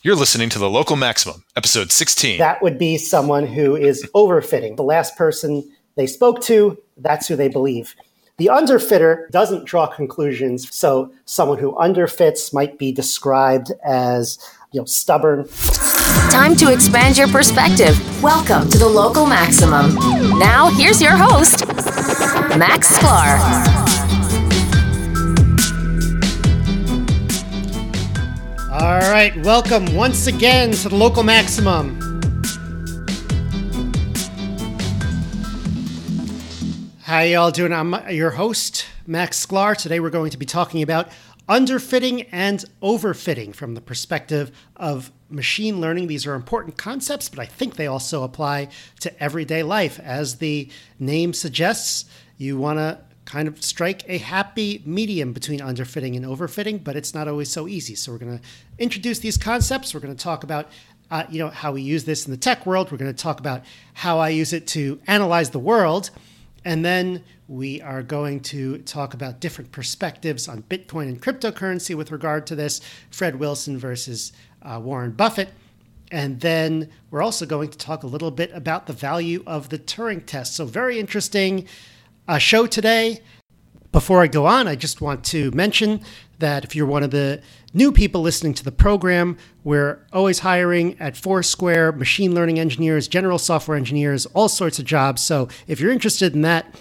You're listening to The Local Maximum, episode 16. That would be someone who is overfitting. The last person they spoke to, that's who they believe. The underfitter doesn't draw conclusions, so someone who underfits might be described as, stubborn. Time to expand your perspective. Welcome to The Local Maximum. Now, here's your host, Max Sklar. All right, welcome once again to The Local Maximum. How y'all doing? I'm your host, Max Sklar. Today we're going to be talking about underfitting and overfitting from the perspective of machine learning. These are important concepts, but I think they also apply to everyday life. As the name suggests, you want to kind of strike a happy medium between underfitting and overfitting, but it's not always so easy. So we're going to introduce these concepts. We're going to talk about how we use this in the tech world. We're going to talk about how I use it to analyze the world. And then we are going to talk about different perspectives on Bitcoin and cryptocurrency with regard to this, Fred Wilson versus Warren Buffett. And then we're also going to talk a little bit about the value of the Turing test. So very interesting show today. Before I go on, I just want to mention that if you're one of the new people listening to the program, we're always hiring at Foursquare, machine learning engineers, general software engineers, all sorts of jobs. So if you're interested in that,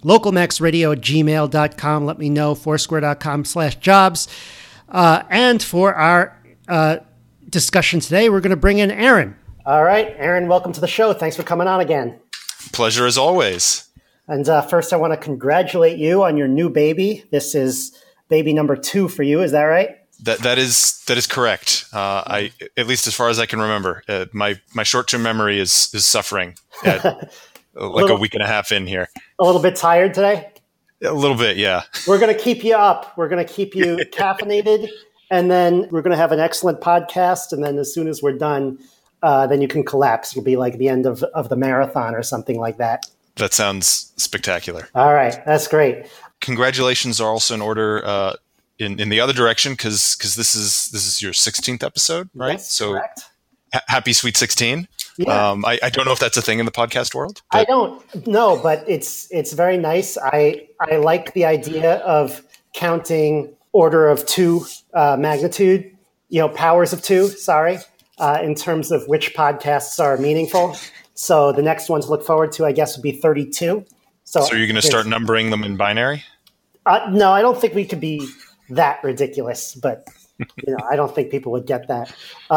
localmaxradio@gmail.com. Let me know, foursquare.com/jobs. And for our discussion today, we're going to bring in Aaron. All right, Aaron, welcome to the show. Thanks for coming on again. Pleasure as always. And first, I want to congratulate you on your new baby. This is baby number 2 for you. Is that right? That is correct. I, at least as far as I can remember, my short-term memory is suffering. A week and a half in here. A little bit tired today? A little bit, yeah. We're going to keep you up. We're going to keep you caffeinated, and then we're going to have an excellent podcast. And then as soon as we're done, then you can collapse. It'll be like the end of the marathon or something like that. That sounds spectacular. All right. That's great. Congratulations are also in order in the other direction because this is your 16th episode, right? Yes, so correct. Happy Sweet 16. Yeah. I don't know if that's a thing in the podcast world. I don't know, but it's very nice. I like the idea of counting order of 2 magnitude, powers of 2, in terms of which podcasts are meaningful. So the next one to look forward to, I guess, would be 32. So you're going to start numbering them in binary? No, I don't think we could be that ridiculous, but I don't think people would get that.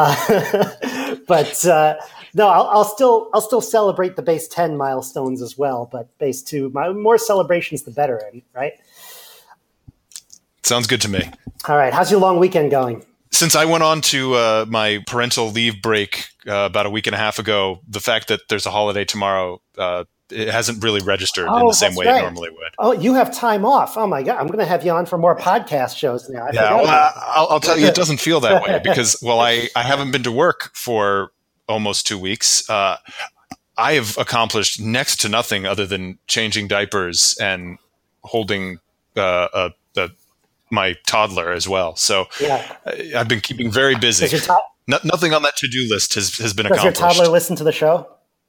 No, I'll still celebrate the base 10 milestones as well, but base 2, more celebrations the better, right? Sounds good to me. All right, how's your long weekend going? Since I went on to my parental leave break about a week and a half ago, the fact that there's a holiday tomorrow, it hasn't really registered in the same way it normally would. Oh, you have time off. Oh, my God. I'm going to have you on for more podcast shows now. I'll tell you, it doesn't feel that way because, I haven't been to work for almost 2 weeks. I have accomplished next to nothing other than changing diapers and holding my toddler as well. So yeah. I've been keeping very busy. Nothing on that to-do list has been accomplished. Does your toddler listen to the show?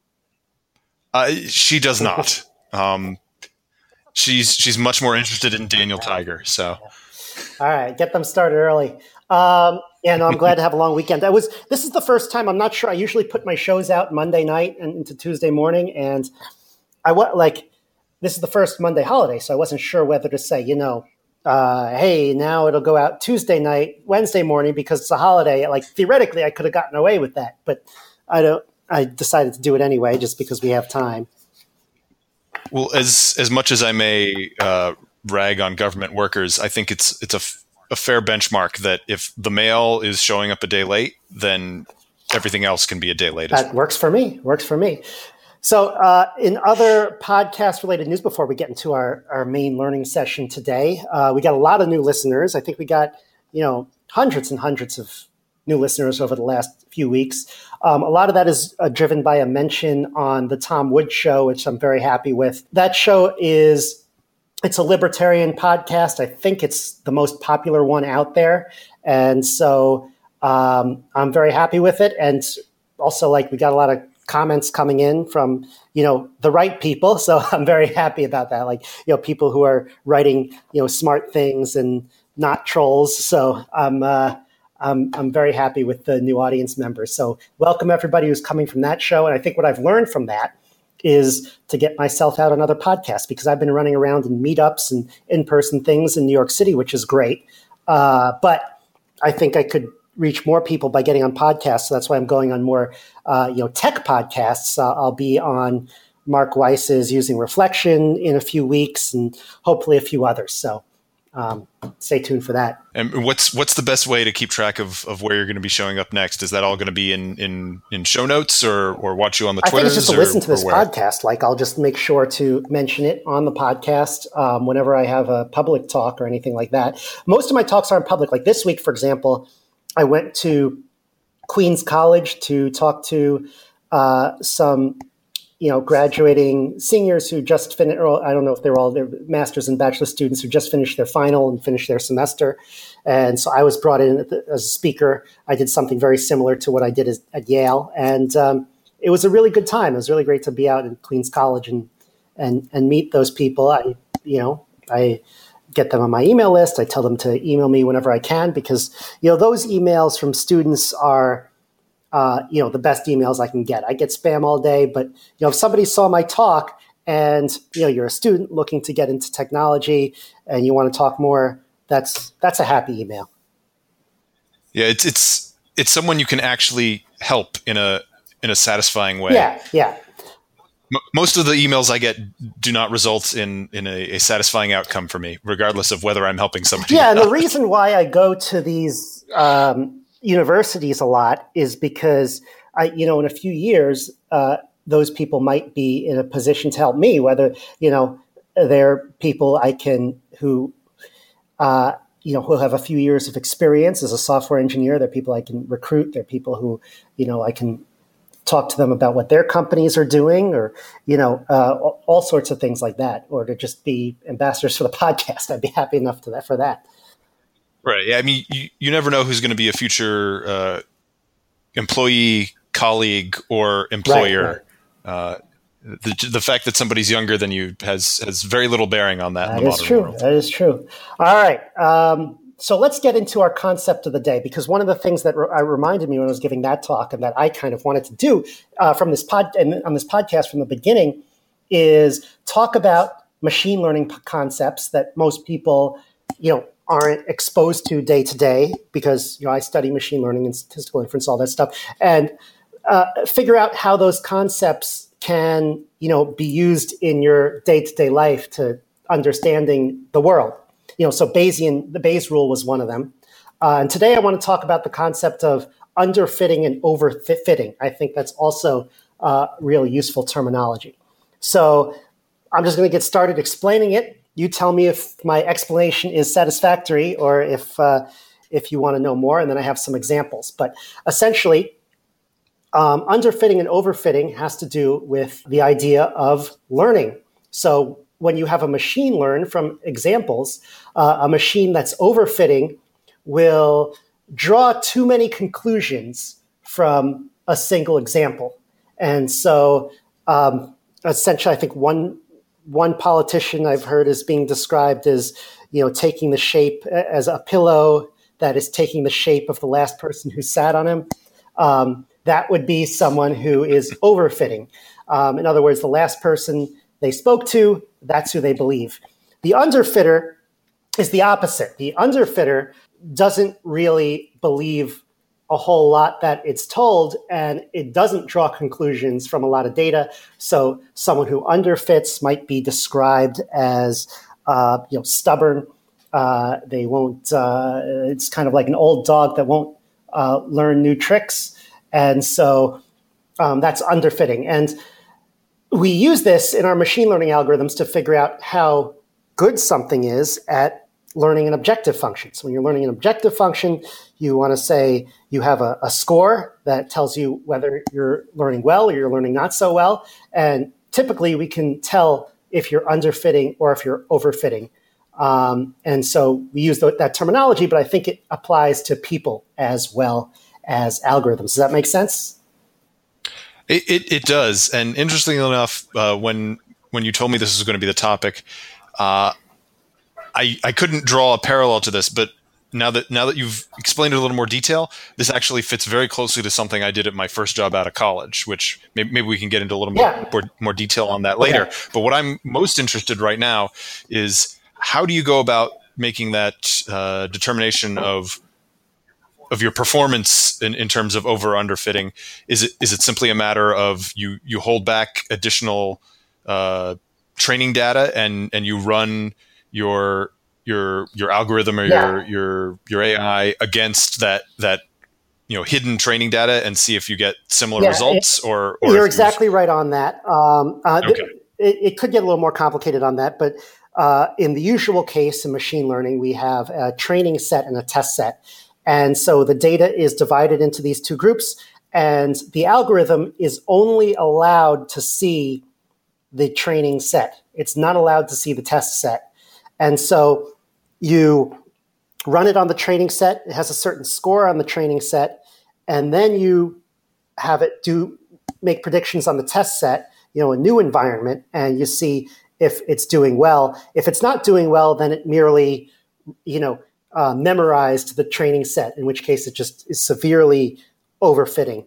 She does not. She's much more interested in Daniel Tiger. So, all right, get them started early. I'm glad to have a long weekend. This is the first time. I'm not sure. I usually put my shows out Monday night and into Tuesday morning, and this is the first Monday holiday, so I wasn't sure whether to say, hey, now it'll go out Tuesday night, Wednesday morning because it's a holiday. Theoretically, I could have gotten away with that, but I decided to do it anyway, just because we have time. Well, as much as I may rag on government workers, I think it's a fair benchmark that if the mail is showing up a day late, then everything else can be a day late. That works for me. So in other podcast-related news, before we get into our main learning session today, we got a lot of new listeners. I think we got, hundreds and hundreds of new listeners over the last few weeks. A lot of that is driven by a mention on the Tom Woods Show, which I'm very happy with. That show it's a libertarian podcast. I think it's the most popular one out there. And so I'm very happy with it. And also, like, we got a lot of comments coming in from, the right people. So I'm very happy about that. Like, people who are writing, smart things and not trolls. So I'm very happy with the new audience members. So welcome everybody who's coming from that show. And I think what I've learned from that is to get myself out on other podcasts, because I've been running around in meetups and in-person things in New York City, which is great. But I think I could reach more people by getting on podcasts. So that's why I'm going on more, tech podcasts. I'll be on Mark Weiss's Using Reflection in a few weeks, and hopefully a few others. So stay tuned for that. And what's the best way to keep track of where you're going to be showing up next? Is that all going to be in show notes or watch you on the Twitters? I think it's just to listen to this podcast. Like, I'll just make sure to mention it on the podcast whenever I have a public talk or anything like that. Most of my talks aren't public. Like this week, for example, I went to Queens College to talk to some graduating seniors who just finished, or I don't know if they were all their master's and bachelor students who just finished their final and finished their semester. And so I was brought in as a speaker. I did something very similar to what I did at Yale. And it was a really good time. It was really great to be out in Queens College and meet those people. I get them on my email list. I tell them to email me whenever I can, because, those emails from students are, the best emails I can get. I get spam all day, but if somebody saw my talk and you're a student looking to get into technology and you want to talk more, that's a happy email. Yeah, it's someone you can actually help in a satisfying way. Yeah. Most of the emails I get do not result in a satisfying outcome for me, regardless of whether I'm helping somebody. Yeah, and the reason why I go to these universities a lot is because in a few years, those people might be in a position to help me, whether, they're people who have a few years of experience as a software engineer. They're people I can recruit. They're people who, I can talk to them about what their companies are doing, or, all sorts of things like that, or to just be ambassadors for the podcast. I'd be happy enough for that. Right. Yeah. I mean, you never know who's going to be a future employee, colleague, or employer. Right. The fact that somebody's younger than you has very little bearing on that in the modern world. That is true. All right. So let's get into our concept of the day, because one of the things that reminded me when I was giving that talk, and that I kind of wanted to do on this podcast from the beginning, is talk about machine learning concepts that most people, aren't exposed to day to day, because I study machine learning and statistical inference, all that stuff, and figure out how those concepts can be used in your day to day life to understanding the world. So the Bayes rule was one of them. And today I want to talk about the concept of underfitting and overfitting. I think that's also really useful terminology. So I'm just going to get started explaining it. You tell me if my explanation is satisfactory, or if you want to know more, and then I have some examples. But essentially, underfitting and overfitting has to do with the idea of learning. So when you have a machine learn from examples, a machine that's overfitting will draw too many conclusions from a single example. And so essentially, I think one politician I've heard is being described as, taking the shape as a pillow that is taking the shape of the last person who sat on him. That would be someone who is overfitting. In other words, the last person they spoke to, that's who they believe. The underfitter is the opposite. The underfitter doesn't really believe a whole lot that it's told, and it doesn't draw conclusions from a lot of data. So someone who underfits might be described as stubborn. They won't. It's kind of like an old dog that won't learn new tricks, and so that's underfitting. And we use this in our machine learning algorithms to figure out how good something is at learning an objective function. So when you're learning an objective function, you want to say you have a score that tells you whether you're learning well or you're learning not so well. And typically we can tell if you're underfitting or if you're overfitting. And so we use that terminology, but I think it applies to people as well as algorithms. Does that make sense? It does. And interestingly enough, when you told me this was going to be the topic, I couldn't draw a parallel to this, but now that you've explained it in a little more detail, this actually fits very closely to something I did at my first job out of college, which maybe we can get into a little more detail on that later. Okay. But what I'm most interested right now is how do you go about making that determination of your performance in terms of over or under fitting? Is it simply a matter of you hold back additional training data and you run your algorithm or your AI against that hidden training data and see if you get similar results? Or you're exactly right on that. Okay. It could get a little more complicated on that, but in the usual case in machine learning, we have a training set and a test set. And so the data is divided into these two groups, and the algorithm is only allowed to see the training set. It's not allowed to see the test set. And so you run it on the training set. It has a certain score on the training set, and then you have it make predictions on the test set, a new environment, and you see if it's doing well. If it's not doing well, then it merely, memorized the training set, in which case it just is severely overfitting.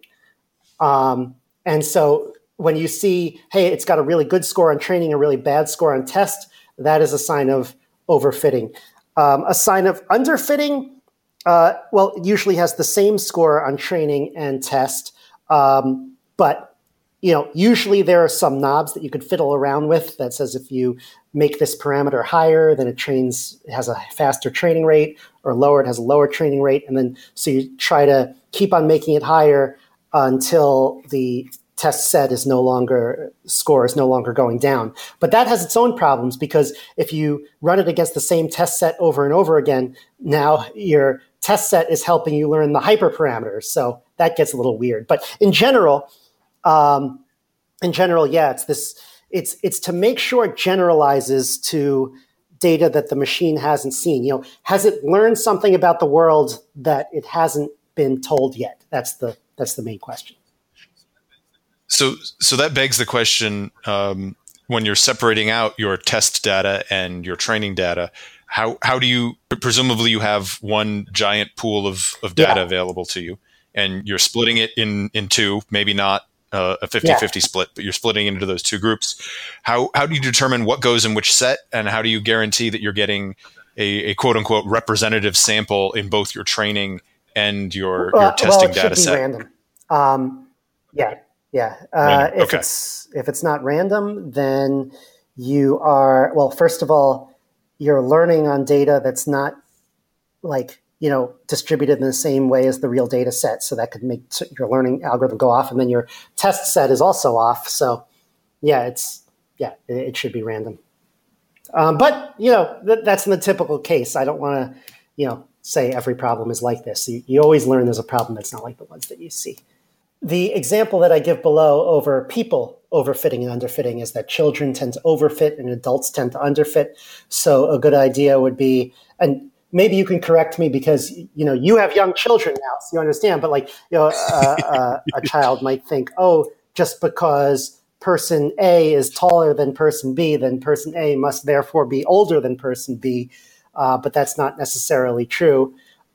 And so when you see, hey, it's got a really good score on training, a really bad score on test, that is a sign of overfitting. A sign of underfitting, it usually has the same score on training and test, but usually there are some knobs that you could fiddle around with that says if you make this parameter higher, then it has a faster training rate, or lower, it has a lower training rate. And then so you try to keep on making it higher until the test set score is no longer going down. But that has its own problems, because if you run it against the same test set over and over again, now your test set is helping you learn the hyperparameters. So that gets a little weird. But in general, it's to make sure it generalizes to data that the machine hasn't seen. Has it learned something about the world that it hasn't been told yet? That's the main question. So that begs the question, when you're separating out your test data and your training data, how do you, presumably you have one giant pool of data available to you, and you're splitting it in two, maybe not a 50-50 split, but you're splitting into those two groups. How do you determine what goes in which set, and how do you guarantee that you're getting a quote unquote representative sample in both your training and your testing data set? Random. If it's not random, then you are, first of all, you're learning on data that's not distributed in the same way as the real data set. So that could make your learning algorithm go off, and then your test set is also off. So it should be random. But that's in the typical case. I don't want to, say every problem is like this. You always learn there's a problem that's not like the ones that you see. The example that I give below over people overfitting and underfitting is that children tend to overfit and adults tend to underfit. So a good idea would be, and maybe you can correct me because, you have young children now, so you understand, but a child might think, just because person A is taller than person B, then person A must therefore be older than person B. But that's not necessarily true.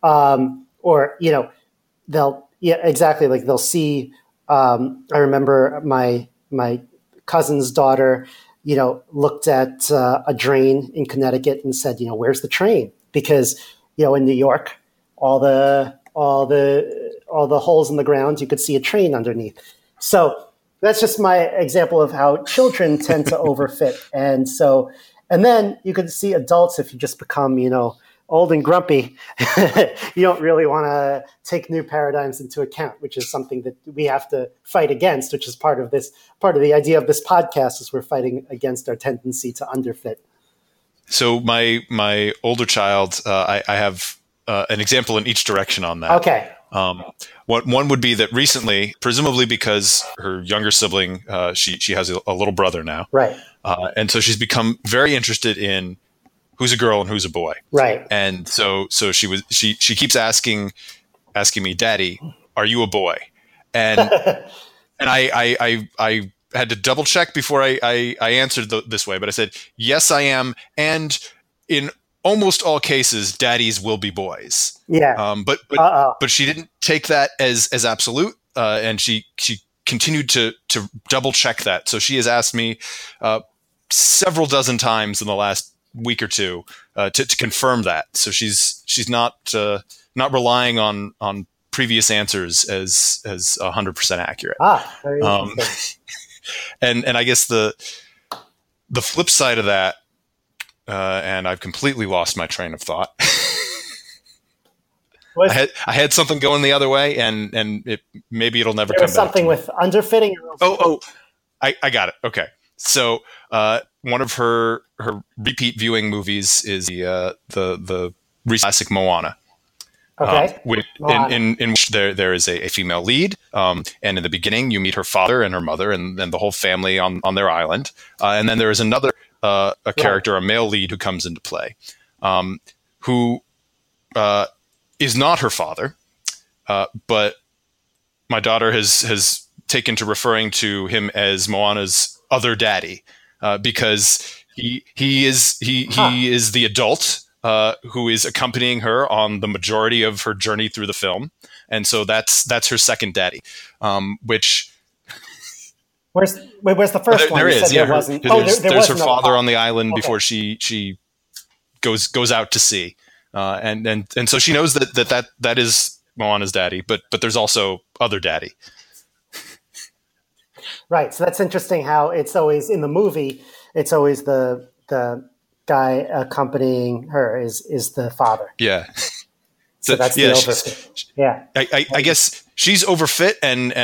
They'll see, I remember my cousin's daughter, looked at a drain in Connecticut and said, where's the train? Because, in New York, all the holes in the ground, you could see a train underneath. So that's just my example of how children tend to overfit. And then you could see adults, if you just become, old and grumpy, you don't really want to take new paradigms into account, which is something that we have to fight against, which is part of the idea of this podcast, is we're fighting against our tendency to underfit. So my older child, I have an example in each direction on that. Okay. One would be that recently, presumably because her younger sibling, she has a little brother now. Right. And so she's become very interested in who's a girl and who's a boy. Right. And so she keeps asking me, Daddy, are you a boy? And and I had to double check before I answered this way, but I said, yes, I am. And in almost all cases, daddies will be boys. Yeah. But she didn't take that as absolute. And she continued to double check that. So she has asked me several dozen times in the last week or two to confirm that. So she's not relying on previous answers as 100% accurate. Very interesting. And I guess the flip side of that, and I've completely lost my train of thought. I had something going the other way, and maybe it'll never come back. There was something with underfitting. I got it. Okay, so one of her repeat viewing movies is the classic Moana. Okay. In which there is a female lead, and in the beginning you meet her father and her mother and the whole family on their island, and then there is another character, a male lead, who comes into play, who is not her father, but my daughter has taken to referring to him as Moana's other daddy, because he is the adult who is accompanying her on the majority of her journey through the film, and so that's her second daddy. Which where's the first one? There is. Yeah, there's her father on the island before she goes out to sea, and so she knows that is Moana's daddy, but there's also other daddy. Right. So that's interesting. How it's always in the movie. It's always the guy accompanying her is the father. Yeah. So that's the overfit. Yeah. I guess she's overfit and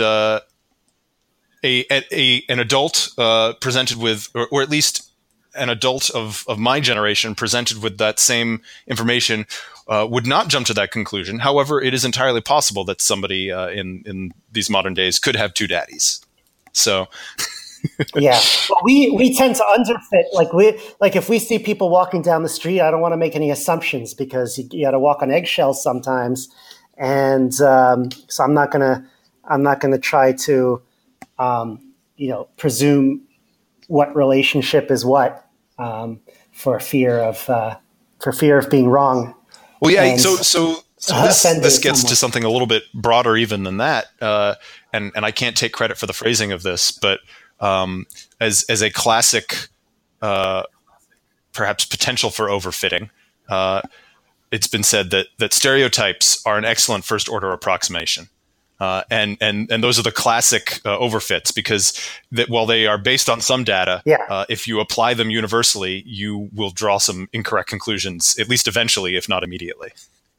an adult presented with, or at least an adult of my generation presented with that same information would not jump to that conclusion. However, it is entirely possible that somebody in these modern days could have two daddies. So. Yeah, well, we tend to underfit. Like if we see people walking down the street, I don't want to make any assumptions because you got to walk on eggshells sometimes, and so I'm not gonna try to presume what relationship is what for fear of being wrong. Well, yeah. So this gets to something a little bit broader even than that, and I can't take credit for the phrasing of this, but. As a classic, perhaps potential for overfitting, it's been said that stereotypes are an excellent first order approximation, and those are the classic overfits, because that while they are based on some data, if you apply them universally, you will draw some incorrect conclusions, at least eventually, if not immediately.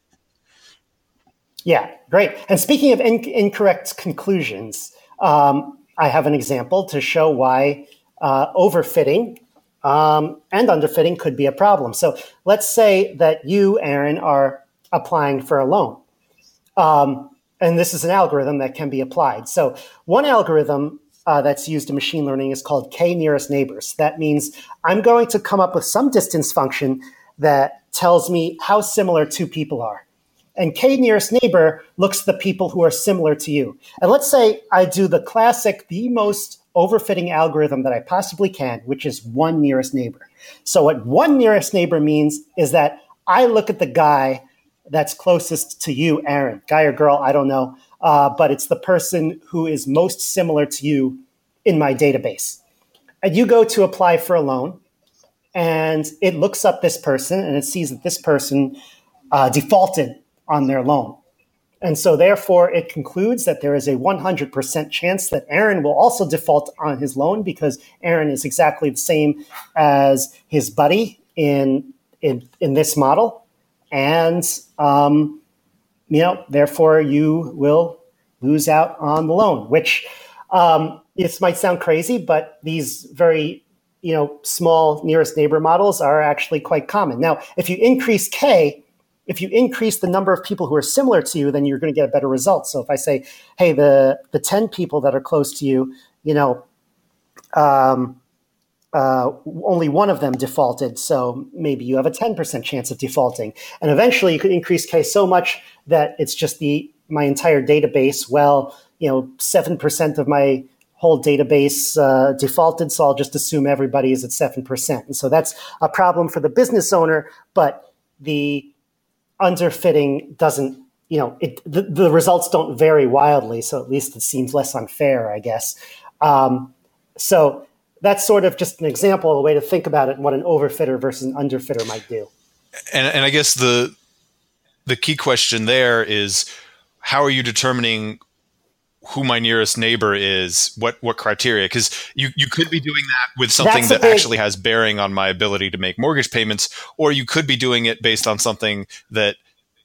Yeah, great. And speaking of incorrect conclusions. I have an example to show why overfitting and underfitting could be a problem. So let's say that you, Aaron, are applying for a loan. And this is an algorithm that can be applied. So one algorithm that's used in machine learning is called k-nearest neighbors. That means I'm going to come up with some distance function that tells me how similar two people are. And k-nearest neighbor looks at the people who are similar to you. And let's say I do the most overfitting algorithm that I possibly can, which is one nearest neighbor. So what one nearest neighbor means is that I look at the guy that's closest to you, Aaron, guy or girl, I don't know, but it's the person who is most similar to you in my database. And you go to apply for a loan, and it looks up this person, and it sees that this person defaulted on their loan. And so therefore it concludes that there is a 100% chance that Aaron will also default on his loan, because Aaron is exactly the same as his buddy in this model. And, therefore you will lose out on the loan, which this might sound crazy, but these very, small nearest neighbor models are actually quite common. Now, if you increase if you increase the number of people who are similar to you, then you're going to get a better result. So if I say, hey, the 10 people that are close to you, only one of them defaulted. So maybe you have a 10% chance of defaulting. And eventually you could increase K so much that it's just my entire database. Well, 7% of my whole database defaulted, so I'll just assume everybody is at 7%. And so that's a problem for the business owner, but the underfitting doesn't, the results don't vary wildly, so at least it seems less unfair, I guess. So that's sort of just an example of a way to think about it and what an overfitter versus an underfitter might do. And I guess the key question there is, how are you determining who my nearest neighbor is? What criteria? Because you could be doing that with something that actually has bearing on my ability to make mortgage payments, or you could be doing it based on something that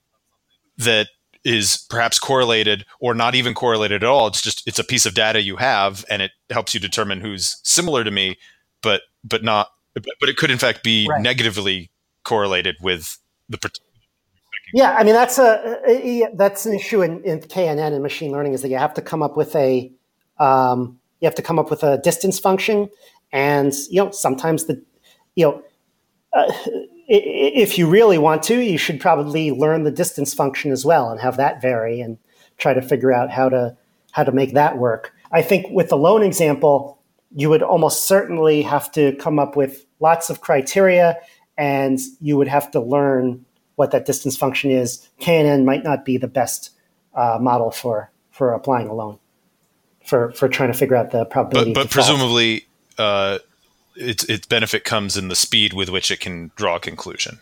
is perhaps correlated or not even correlated at all. It's a piece of data you have, and it helps you determine who's similar to me, but it could in fact be negatively correlated with the particular. Yeah, I mean that's an issue in KNN and machine learning, is that you have to come up with a distance function, and sometimes if you really want to, you should probably learn the distance function as well and have that vary and try to figure out how to make that work. I think with the loan example, you would almost certainly have to come up with lots of criteria, and you would have to learn what that distance function is. KNN might not be the best model for applying a loan, for trying to figure out the probability. But presumably, its benefit comes in the speed with which it can draw a conclusion.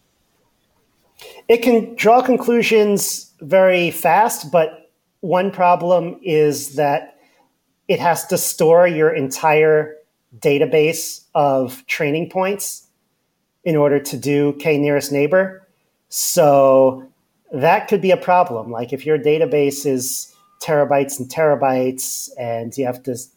It can draw conclusions very fast, but one problem is that it has to store your entire database of training points in order to do K nearest neighbor. So that could be a problem. Like if your database is terabytes and terabytes, and you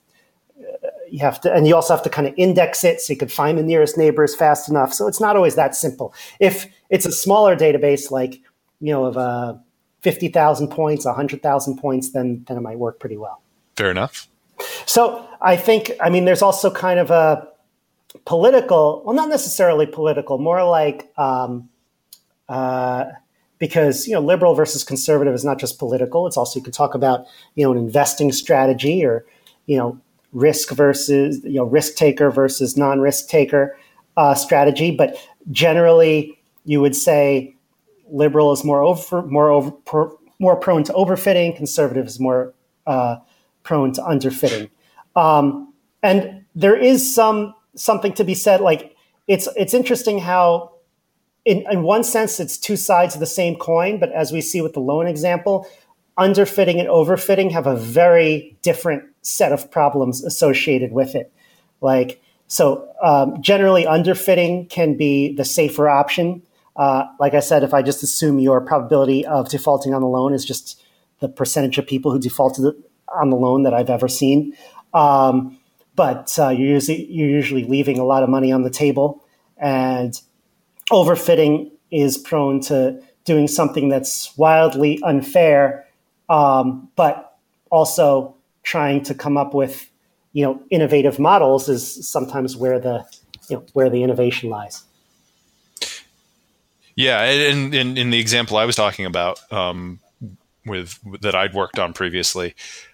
also have to kind of index it so you could find the nearest neighbors fast enough. So it's not always that simple. If it's a smaller database, like of 50,000 points, 100,000 points, then it might work pretty well. Fair enough. So there's also kind of a political, well, not necessarily political, more like because liberal versus conservative is not just political. It's also, you could talk about an investing strategy, or risk versus risk taker versus non-risk taker strategy. But generally, you would say liberal is more prone to overfitting. Conservative is more prone to underfitting. And there is something to be said. Like it's interesting how, in one sense, it's two sides of the same coin. But as we see with the loan example, underfitting and overfitting have a very different set of problems associated with it. Generally, underfitting can be the safer option. Like I said, if I just assume your probability of defaulting on the loan is just the percentage of people who defaulted on the loan that I've ever seen. But you're usually leaving a lot of money on the table, and overfitting is prone to doing something that's wildly unfair, but also trying to come up with innovative models is sometimes where the innovation lies. Yeah, and in the example I was talking about with that I'd worked on previously,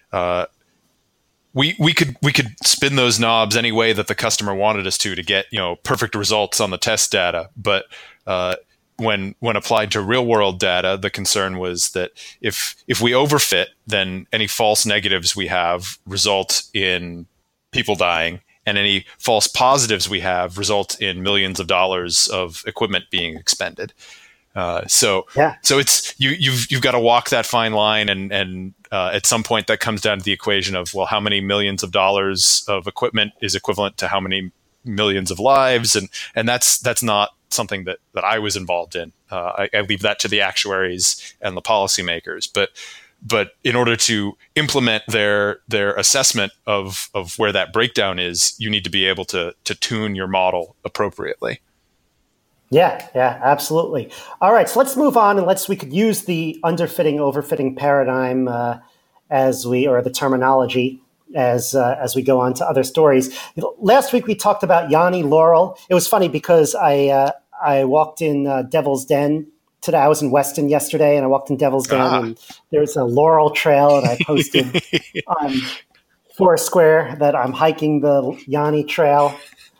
we could spin those knobs any way that the customer wanted us to get perfect results on the test data. But when applied to real world data, the concern was that if we overfit, then any false negatives we have result in people dying, and any false positives we have result in millions of dollars of equipment being expended. So it's you've got to walk that fine line, and at some point that comes down to the equation of, well, how many millions of dollars of equipment is equivalent to how many millions of lives, and that's not something that I was involved in. I leave that to the actuaries and the policymakers. But in order to implement their assessment of where that breakdown is, you need to be able to tune your model appropriately. Yeah, absolutely. All right, so let's move on, and we could use the underfitting, overfitting paradigm or the terminology as we go on to other stories. Last week we talked about Yanni Laurel. It was funny because I walked in Devil's Den today. I was in Weston yesterday, and I walked in Devil's Den, and there was a Laurel Trail, and I posted on Foursquare that I'm hiking the Yanni Trail.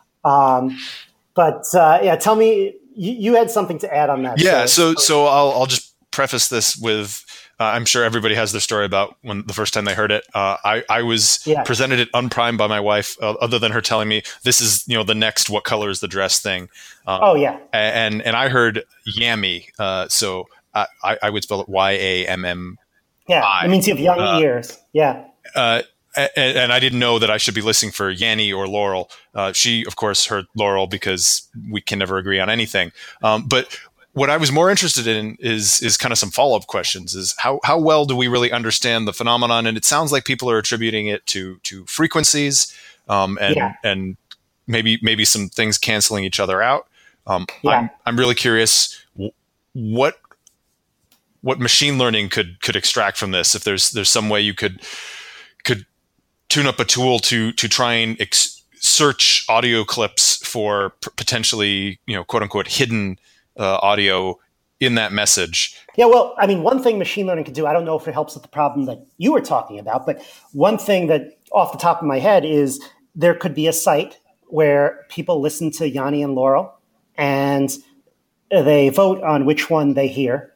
Tell me, you had something to add on that. Yeah, so I'll just preface this with, I'm sure everybody has their story about when the first time they heard it. I was presented it unprimed by my wife, other than her telling me this is, the next "what color is the dress" thing. And I heard Yammy. So I would spell it YAMM. Yeah, it means you have young ears. Yeah. And I didn't know that I should be listening for Yanni or Laurel. She, of course, heard Laurel because we can never agree on anything. But what I was more interested in is kind of some follow-up questions. Is how well do we really understand the phenomenon? And it sounds like people are attributing it to frequencies, and maybe some things canceling each other out. I'm really curious what machine learning could extract from this. If there's some way you could tune up a tool to try and search audio clips for potentially, quote unquote, hidden audio in that message. Yeah, well, I mean, one thing machine learning can do, I don't know if it helps with the problem that you were talking about, but one thing that off the top of my head is there could be a site where people listen to Yanni and Laurel and they vote on which one they hear.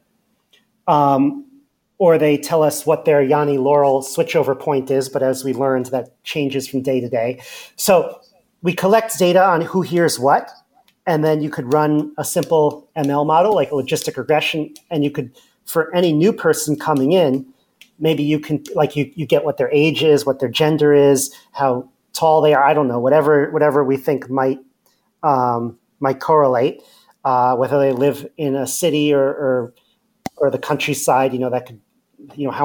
Or they tell us what their Yanni Laurel switchover point is, but as we learned, that changes from day to day. So we collect data on who hears what, and then you could run a simple ML model, like a logistic regression, and you could, for any new person coming in, maybe you can, like you get what their age is, what their gender is, how tall they are, I don't know, whatever we think might correlate, whether they live in a city or the countryside, that could, how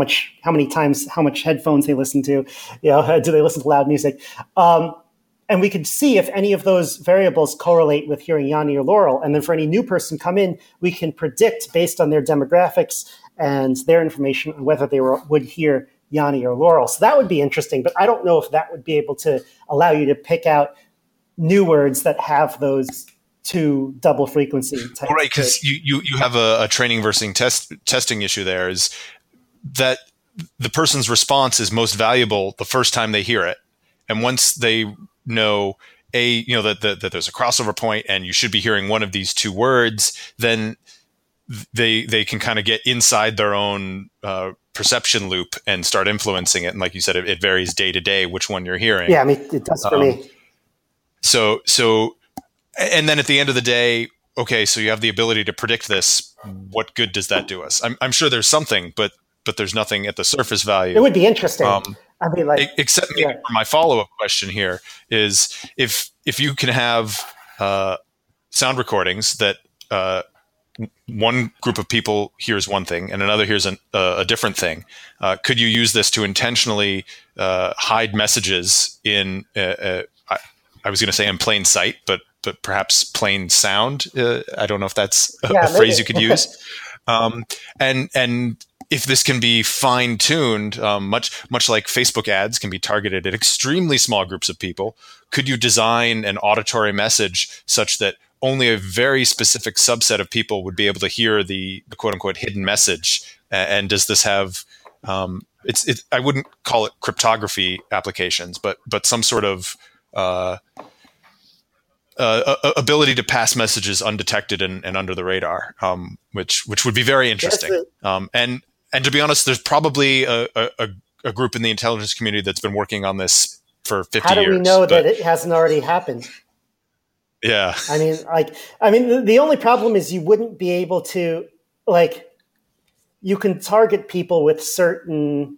much headphones they listen to, do they listen to loud music? And we could see if any of those variables correlate with hearing Yanni or Laurel. And then for any new person come in, we can predict based on their demographics and their information on whether they would hear Yanni or Laurel. So that would be interesting, but I don't know if that would be able to allow you to pick out new words that have those two double frequency types. Right, because you have a training versus testing issue there, is that the person's response is most valuable the first time they hear it. And once they know that there's a crossover point and you should be hearing one of these two words, then they can kind of get inside their own perception loop and start influencing it. And like you said, it varies day to day which one you're hearing. Yeah, I mean, it does for me. So, and then at the end of the day, okay, so you have the ability to predict this. What good does that do us? I'm sure there's something, but there's nothing at the surface value. It would be interesting. Except maybe for my follow-up question here is if you can have sound recordings that one group of people hears one thing and another hears a different thing, could you use this to intentionally hide messages in I was going to say in plain sight, but perhaps plain sound? I don't know if that's a phrase you could use. And if this can be fine-tuned, much like Facebook ads can be targeted at extremely small groups of people, could you design an auditory message such that only a very specific subset of people would be able to hear the quote-unquote hidden message? And does this have I wouldn't call it cryptography applications, but some sort of ability to pass messages undetected and under the radar, which would be very interesting. And to be honest, there's probably a group in the intelligence community that's been working on this for 50 years. How do we know that it hasn't already happened? Yeah. I mean, the only problem is you wouldn't be able to, you can target people with certain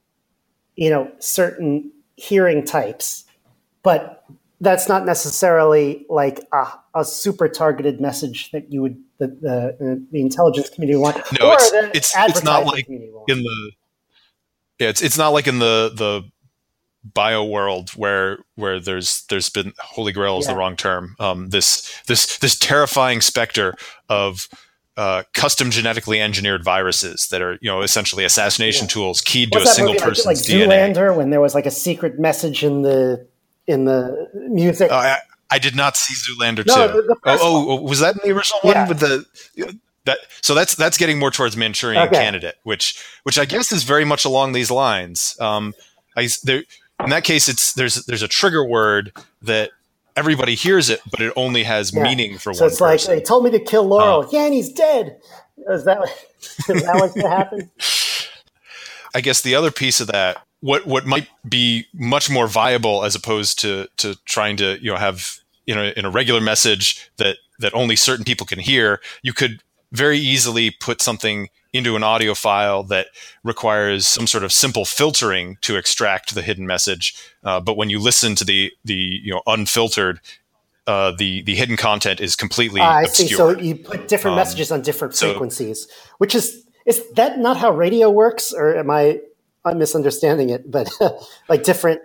hearing types, but that's not necessarily like a super targeted message that you would the intelligence community want. No, it's not like in the it's not like in the bio world where there's been holy grail is the wrong term. This terrifying specter of custom genetically engineered viruses that are, essentially assassination tools keyed to a What's that single movie, person's like DNA. Zoolander, when there was like a secret message in the music? I did not see Zoolander No, 2. the first one. Was that in the original one Yeah. with that's getting more towards Manchurian Candidate, which I guess is very much along these lines. In that case, there's a trigger word that everybody hears it, but it only has meaning for so one it's person. like, they told me to kill Laurel. Yeah, and he's dead. Is that what's going to happen? I guess the other piece of that, what might be much more viable as opposed to trying to have in a regular message that only certain people can hear, you could very easily put something into an audio file that requires some sort of simple filtering to extract the hidden message. But when you listen to the unfiltered, the hidden content is completely I obscure. see. So you put different messages on different frequencies, which is that not how radio works, or am I'm misunderstanding it? But like different.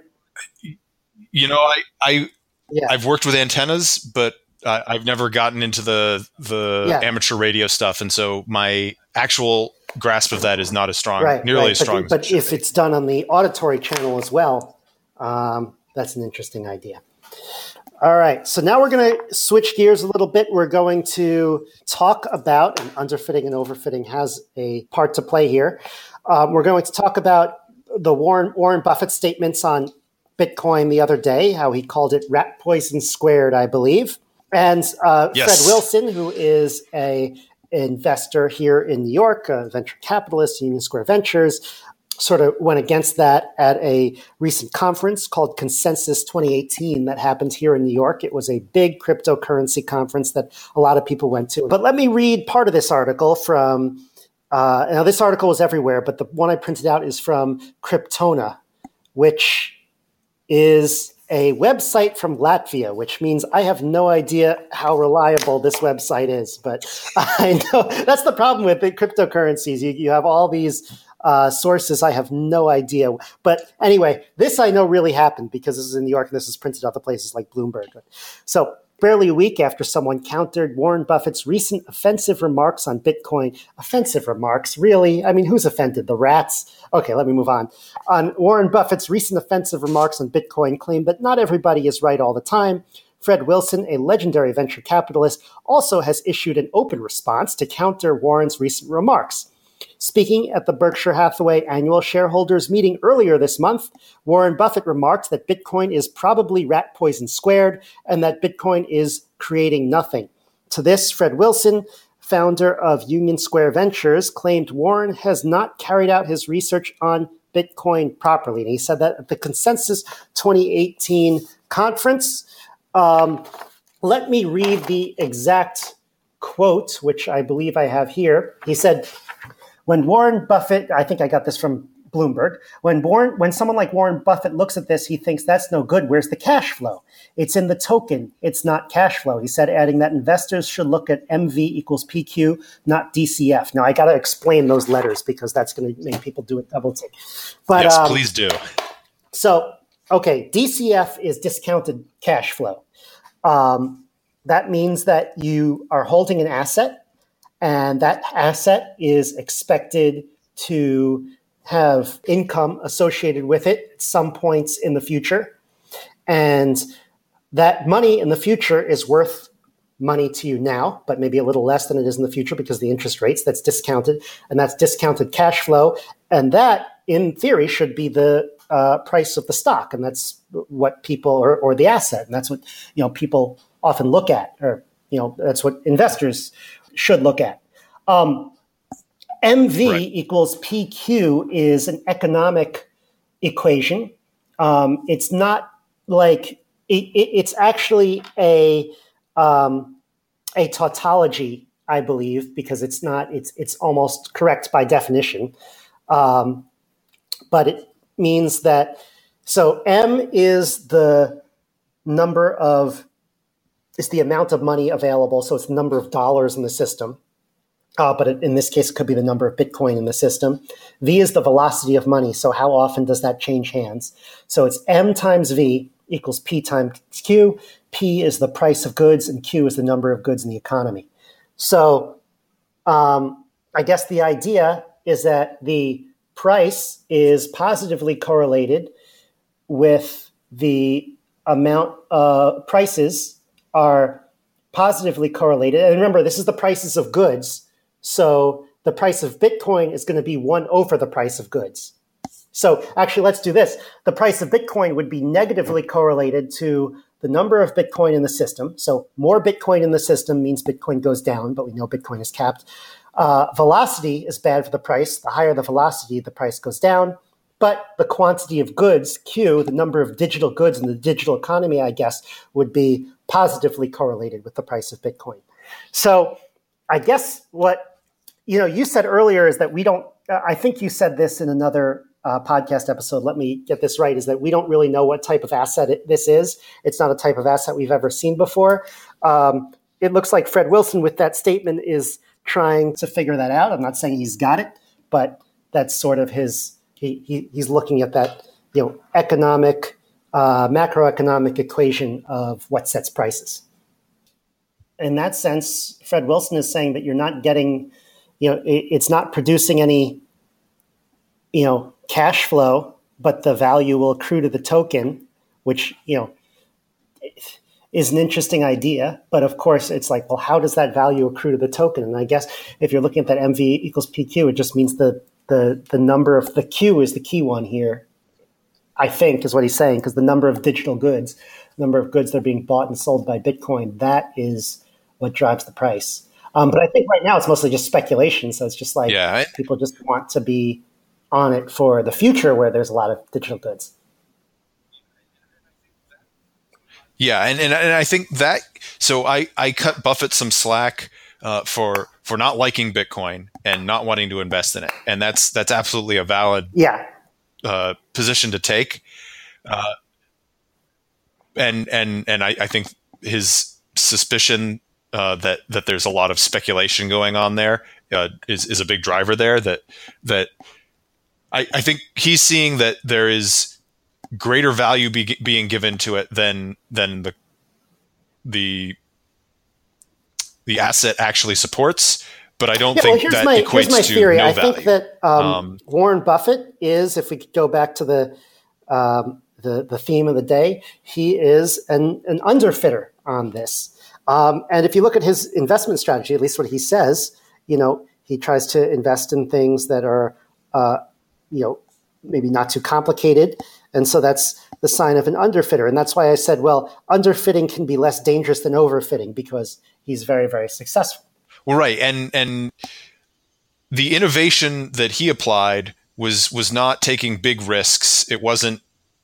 I've worked with antennas, but I've never gotten into the amateur radio stuff, and so my actual grasp of that is not as strong, nearly as strong. But if it's done on the auditory channel as well, that's an interesting idea. All right, so now we're going to switch gears a little bit. We're going to talk about, and underfitting and overfitting has a part to play here. We're going to talk about the Warren Buffett statements on Bitcoin the other day, how he called it rat poison squared, I believe. And yes. Fred Wilson, who is an investor here in New York, a venture capitalist, Union Square Ventures, sort of went against that at a recent conference called Consensus 2018 that happened here in New York. It was a big cryptocurrency conference that a lot of people went to. But let me read part of this article from, now this article was everywhere, but the one I printed out is from Cryptona, which is a website from Latvia, which means I have no idea how reliable this website is. But I know that's the problem with the cryptocurrencies. You have all these sources. I have no idea. But anyway, this I know really happened because this is in New York and this is printed out to places like Bloomberg. So barely a week after someone countered Warren Buffett's recent offensive remarks on Bitcoin. Offensive remarks? Really? I mean, who's offended? The rats? Okay, let me move on. On Warren Buffett's recent offensive remarks on Bitcoin claimed that not everybody is right all the time. Fred Wilson, a legendary venture capitalist, also has issued an open response to counter Warren's recent remarks. Speaking at the Berkshire Hathaway annual shareholders meeting earlier this month, Warren Buffett remarked that Bitcoin is probably rat poison squared and that Bitcoin is creating nothing. To this, Fred Wilson, founder of Union Square Ventures, claimed Warren has not carried out his research on Bitcoin properly. And he said that at the Consensus 2018 conference. Let me read the exact quote, which I believe I have here. He said, when Warren Buffett, I think I got this from Bloomberg, when someone like Warren Buffett looks at this, he thinks that's no good. Where's the cash flow? It's in the token. It's not cash flow. He said, adding that investors should look at MV equals PQ, not DCF. Now, I got to explain those letters because that's going to make people do a double take. But, yes, please do. So, okay, DCF is discounted cash flow. That means that you are holding an asset, and that asset is expected to have income associated with it at some points in the future. And that money in the future is worth money to you now, but maybe a little less than it is in the future because of the interest rates. That's discounted, and that's discounted cash flow. And that, in theory, should be the price of the stock. And that's what people, or the asset. And that's what, people often look at, or, that's what investors should look at. MV Right. equals PQ is an economic equation. It's not like it's actually a tautology, I believe, because it's not. It's almost correct by definition, but it means that. So M is the amount of money available. So it's the number of dollars in the system. But in this case, it could be the number of Bitcoin in the system. V is the velocity of money. So how often does that change hands? So it's M times V equals P times Q. P is the price of goods, and Q is the number of goods in the economy. So I guess the idea is that the price is positively correlated with the amount prices are positively correlated. And remember, this is the prices of goods. So the price of Bitcoin is going to be 1 over the price of goods. So actually, let's do this. The price of Bitcoin would be negatively correlated to the number of Bitcoin in the system. So more Bitcoin in the system means Bitcoin goes down, but we know Bitcoin is capped. Velocity is bad for the price. The higher the velocity, the price goes down. But the quantity of goods, Q, the number of digital goods in the digital economy, I guess, would be positively correlated with the price of Bitcoin. So I guess what you said earlier is that we don't, I think you said this in another podcast episode, let me get this right, is that we don't really know what type of asset this is. It's not a type of asset we've ever seen before. It looks like Fred Wilson with that statement is trying to figure that out. I'm not saying he's got it, but that's sort of he's looking at that, economic, macroeconomic equation of what sets prices. In that sense, Fred Wilson is saying that you're not getting, it's not producing any, cash flow, but the value will accrue to the token, which, is an interesting idea. But of course, it's like, well, how does that value accrue to the token? And I guess if you're looking at that MV equals PQ, it just means the number of the Q is the key one here, I think, is what he's saying, because the number of digital goods, the number of goods that are being bought and sold by Bitcoin, that is what drives the price. But I think right now it's mostly just speculation. So it's just like people just want to be on it for the future where there's a lot of digital goods. Yeah, and I think that, so I cut Buffett some slack for not liking Bitcoin and not wanting to invest in it, and that's absolutely a valid position to take. And I think his suspicion that there's a lot of speculation going on there is a big driver there. That I think he's seeing that there is greater value being given to it than the asset actually supports. But I don't think that equates to theory. no I value. think that Warren Buffett is, if we could go back to the theme of the day, he is an underfitter on this. And if you look at his investment strategy, at least what he says, he tries to invest in things that are, maybe not too complicated. And so that's the sign of an underfitter. And that's why I said, well, underfitting can be less dangerous than overfitting because he's very, very successful. Well, right. And the innovation that he applied was not taking big risks. It wasn't,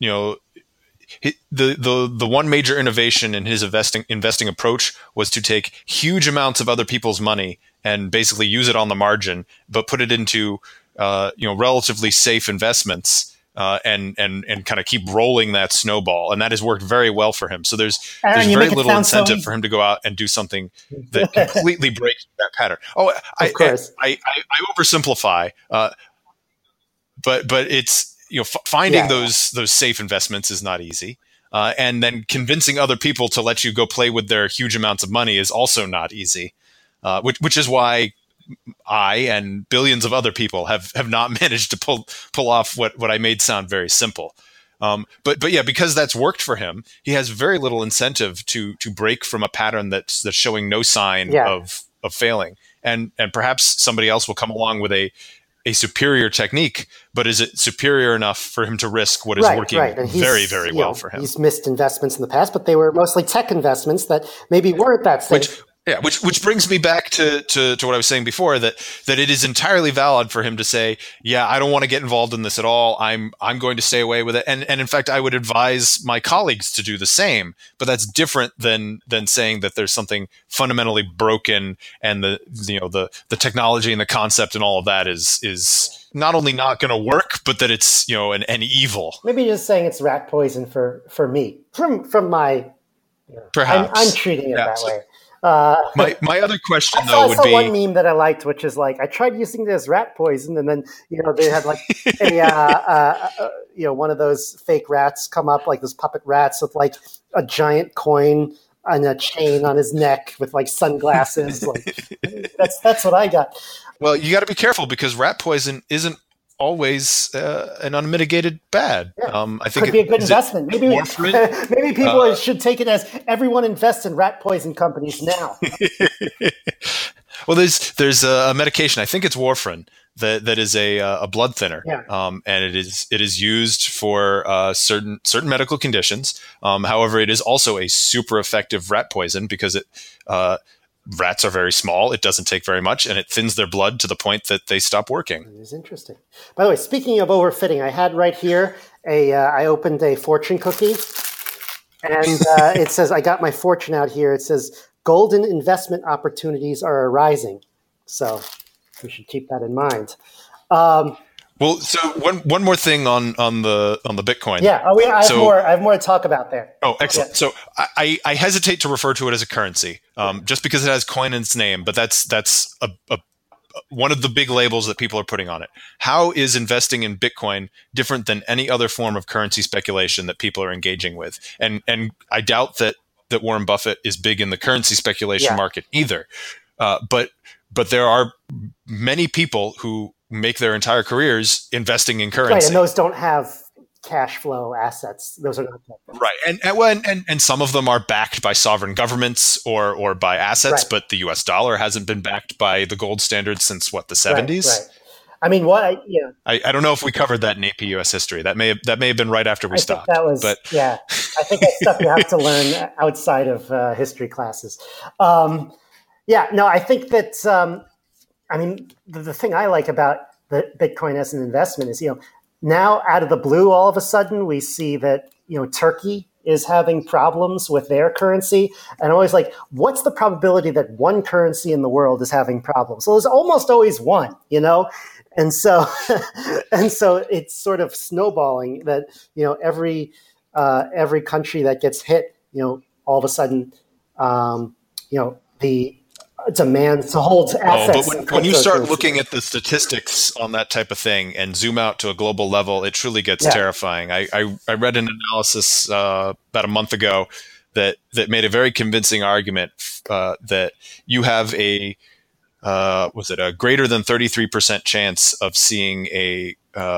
the one major innovation in his investing approach was to take huge amounts of other people's money and basically use it on the margin, but put it into relatively safe investments and kind of keep rolling that snowball, and that has worked very well for him. So there's very little incentive for him to go out and do something that completely breaks that pattern. Oh, of course. I oversimplify, but it's finding those safe investments is not easy. And then convincing other people to let you go play with their huge amounts of money is also not easy, which is why I and billions of other people have not managed to pull off what I made sound very simple. But yeah, because that's worked for him, he has very little incentive to break from a pattern that's showing no sign of failing. And perhaps somebody else will come along with a superior technique, but is it superior enough for him to risk what is working very, very well for him? He's missed investments in the past, but they were mostly tech investments that maybe weren't that safe. Which brings me back to what I was saying before, that it is entirely valid for him to say, yeah, I don't want to get involved in this at all. I'm going to stay away with it. And in fact, I would advise my colleagues to do the same. But that's different than saying that there's something fundamentally broken and the technology and the concept and all of that is not only not going to work, but that it's an evil. Maybe just saying it's rat poison for me from my. Perhaps I'm treating it that way. My other question though would be, I saw one meme that I liked, which is like, I tried using this rat poison, and then they had like one of those fake rats come up, like those puppet rats with like a giant coin on a chain on his neck with like sunglasses. Like that's what I got. Well, you got to be careful because rat poison isn't always an unmitigated bad. Yeah. I think could be a good investment. Maybe maybe people should take it as everyone invests in rat poison companies now. Well, there's a medication. I think it's warfarin that is a blood thinner, and it is used for certain medical conditions. However, it is also a super effective rat poison because rats are very small. It doesn't take very much, and it thins their blood to the point that they stop working. It is interesting. By the way, speaking of overfitting, I had right here I opened a fortune cookie, and it says, I got my fortune out here. It says, golden investment opportunities are arising. So we should keep that in mind. Well, so one more thing on the Bitcoin. Yeah, I have more to talk about there. Oh, excellent. Yeah. So I hesitate to refer to it as a currency, just because it has coin in its name, but that's one of the big labels that people are putting on it. How is investing in Bitcoin different than any other form of currency speculation that people are engaging with? And I doubt that Warren Buffett is big in the currency speculation market either. But there are many people who make their entire careers investing in currency. Right, and those don't have cash flow assets. Those are not right, and some of them are backed by sovereign governments or by assets, but the U.S. dollar hasn't been backed by the gold standard since the 70s. Right. I mean, I don't know if we covered that in AP US history. That may have been right after we stopped. That was, I think that's stuff you have to learn outside of history classes. I think that. The thing I like about the Bitcoin as an investment is, now out of the blue, all of a sudden we see that, Turkey is having problems with their currency. And I'm always like, what's the probability that one currency in the world is having problems? So there's almost always one, And so, it's sort of snowballing that, every country that gets hit, all of a sudden, the demand to hold assets. But when you start looking at the statistics on that type of thing and zoom out to a global level, it truly gets terrifying. I read an analysis about a month ago that made a very convincing argument that you have a greater than 33% chance of seeing a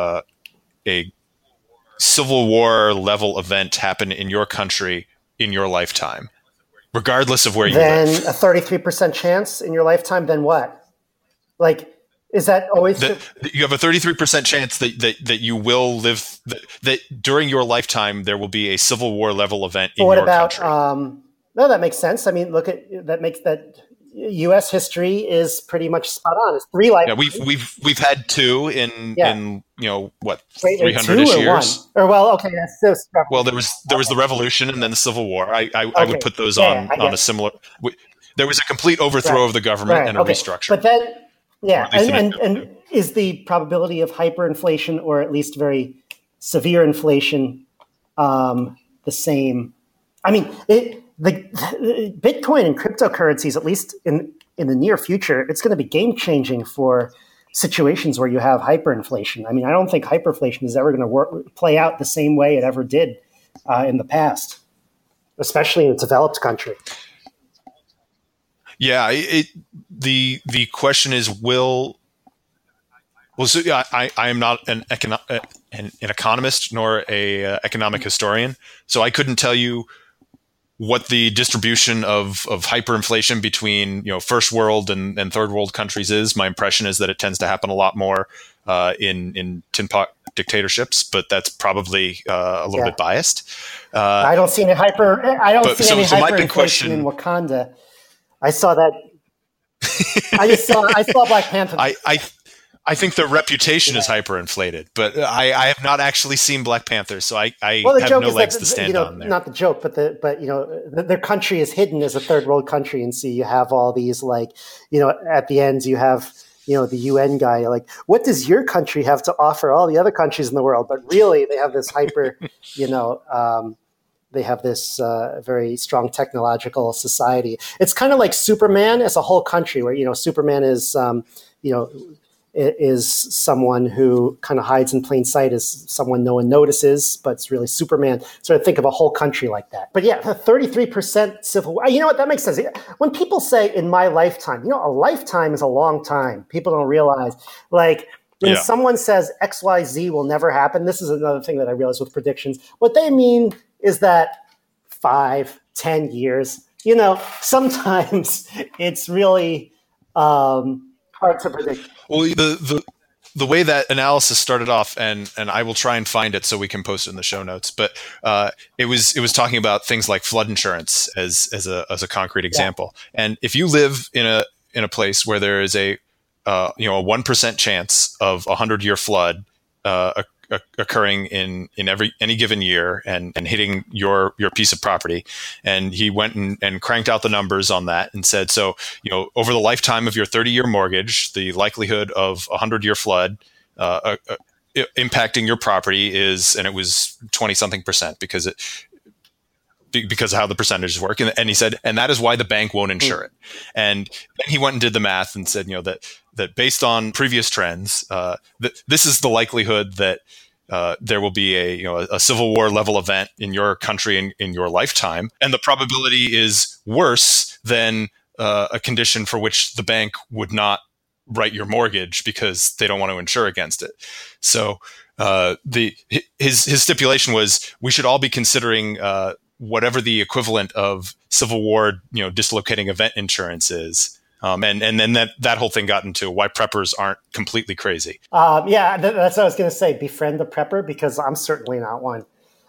civil war level event happen in your country in your lifetime. Regardless of where you live. Then a 33% chance in your lifetime, then what? Like, is that always... You have a 33% chance that you will live... That during your lifetime, there will be a Civil War level event in your country. No, that makes sense. I mean, that U.S. history is pretty much spot on. It's 3 lifetimes. Yeah, we've had 2 in 300-ish years. Or that's so tough. Well, there was the Revolution and then the Civil War. I would put those on a similar. There was a complete overthrow of the government and a restructure. But then, and is the probability of hyperinflation or at least very severe inflation the same? I mean, the Bitcoin and cryptocurrencies, at least in the near future, it's going to be game changing for situations where you have hyperinflation. I mean, I don't think hyperinflation is ever going to play out the same way it ever did in the past, especially in a developed country. Yeah, the question is, I am not an economist nor a economic historian, so I couldn't tell you what the distribution of hyperinflation between first world and third world countries is. My impression is that it tends to happen a lot more in tin pot dictatorships, but that's probably a little bit biased. I don't see any hyperinflation in Wakanda. I saw that. I saw Black Panther. I think the reputation is hyperinflated, but I have not actually seen Black Panther, so I have no legs to stand on there. Not the joke, but their country is hidden as a third world country, and so you have all these at the end you have the UN guy like, what does your country have to offer all the other countries in the world? But really, they have this they have this very strong technological society. It's kind of like Superman as a whole country, where Superman is is someone who kind of hides in plain sight as someone no one notices, but it's really Superman. So I think of a whole country like that. But yeah, 33% civil war. You know what? That makes sense. When people say in my lifetime, a lifetime is a long time. People don't realize, like, when someone says XYZ will never happen, this is another thing that I realize with predictions. What they mean is that 5-10 years, sometimes it's really hard to predict. Well, the way that analysis started off, and I will try and find it so we can post it in the show notes, but it was talking about things like flood insurance as a concrete example. And if you live in a place where there is a 1% chance of a 100-year flood occurring in any given year and hitting your piece of property, and he went and cranked out the numbers on that and said, so over the lifetime of your 30-year mortgage, the likelihood of a 100-year flood impacting your property is, and it was 20-something% because of how the percentages work. And he said, and that is why the bank won't insure it. And then he went and did the math and said, that based on previous trends, this is the likelihood that there will be a Civil War level event in your country in your lifetime. And the probability is worse than a condition for which the bank would not write your mortgage because they don't want to insure against it. So his stipulation was we should all be considering whatever the equivalent of Civil War, dislocating event insurance is. And then that whole thing got into why preppers aren't completely crazy. That's what I was going to say. Befriend a prepper, because I'm certainly not one.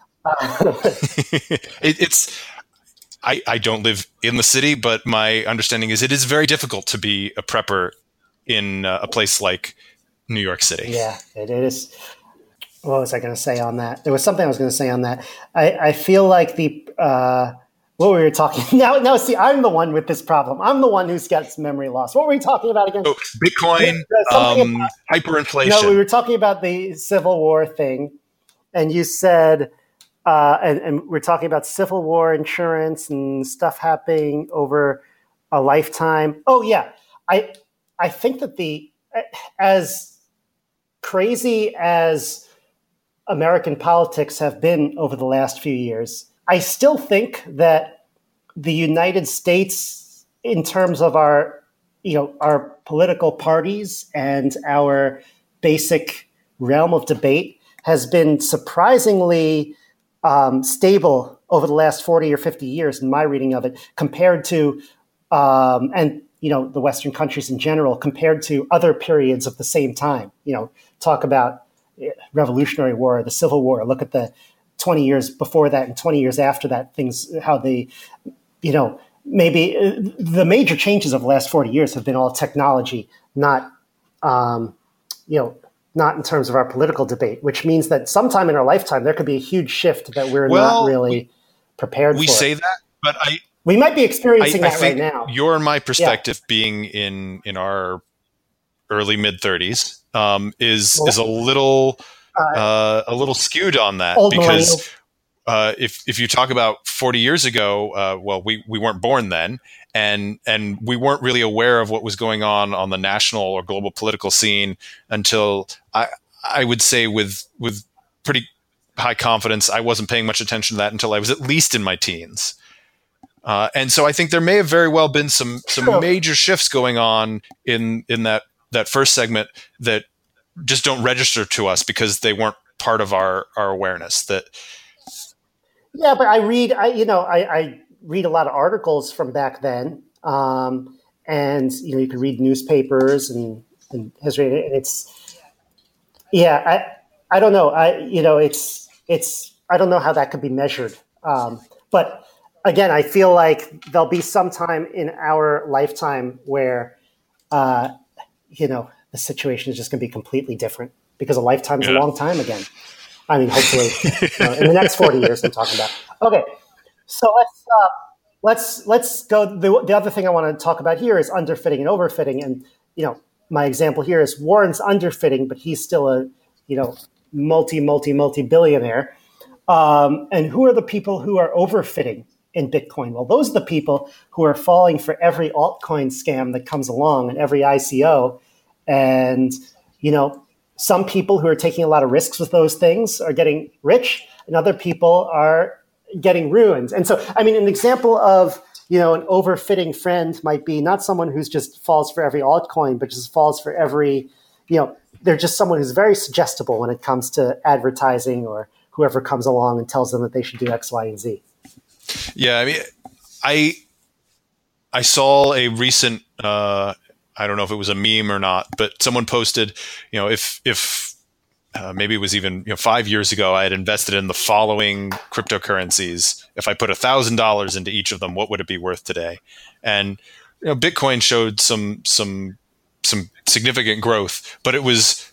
I don't live in the city, but my understanding is it is very difficult to be a prepper in a place like New York City. Yeah, it is. What was I going to say on that? There was something I was going to say on that. I feel like what we were talking now. See, I'm the one with this problem. I'm the one who's got memory loss. What were we talking about again? Oh, Bitcoin, hyperinflation. No, we were talking about the Civil War thing, and you said, and we're talking about Civil War insurance and stuff happening over a lifetime. Oh yeah, I think that as crazy as American politics have been over the last few years, I still think that the United States, in terms of our political parties and our basic realm of debate, has been surprisingly stable over the last 40 or 50 years, in my reading of it, compared to, the Western countries in general, compared to other periods of the same time. Talk about Revolutionary War, the Civil War, look at the 20 years before that and 20 years after that, maybe the major changes of the last 40 years have been all technology, not in terms of our political debate, which means that sometime in our lifetime, there could be a huge shift that we're not really prepared for. We say that, but we might be experiencing that right now. Your and my perspective being in our early mid 30s is a little skewed on that, because if you talk about 40 years ago, we weren't born then, and we weren't really aware of what was going on the national or global political scene until I would say with pretty high confidence, I wasn't paying much attention to that until I was at least in my teens. And so I think there may have very well been some major shifts going on in that first segment that just don't register to us because they weren't part of our awareness. But I read a lot of articles from back then, and you can read newspapers and history, and it's I don't know, I don't know how that could be measured, but again, I feel like there'll be some time in our lifetime where the situation is just going to be completely different, because a lifetime is a long time again. I mean, hopefully, in the next 40 years, I'm talking about. Okay, so let's go. The other thing I want to talk about here is underfitting and overfitting. And my example here is Warren's underfitting, but he's still a multi billionaire. And who are the people who are overfitting in Bitcoin? Well, those are the people who are falling for every altcoin scam that comes along and every ICO. And some people who are taking a lot of risks with those things are getting rich, and other people are getting ruined. And so, an example of, an overfitting friend might be not someone who's just falls for every altcoin, but just falls for every, they're just someone who's very suggestible when it comes to advertising or whoever comes along and tells them that they should do X, Y, and Z. Yeah, I saw a recent, I don't know if it was a meme or not, but someone posted, if maybe it was even 5 years ago, I had invested in the following cryptocurrencies. If I put $1,000 into each of them, what would it be worth today? And Bitcoin showed some significant growth, but it was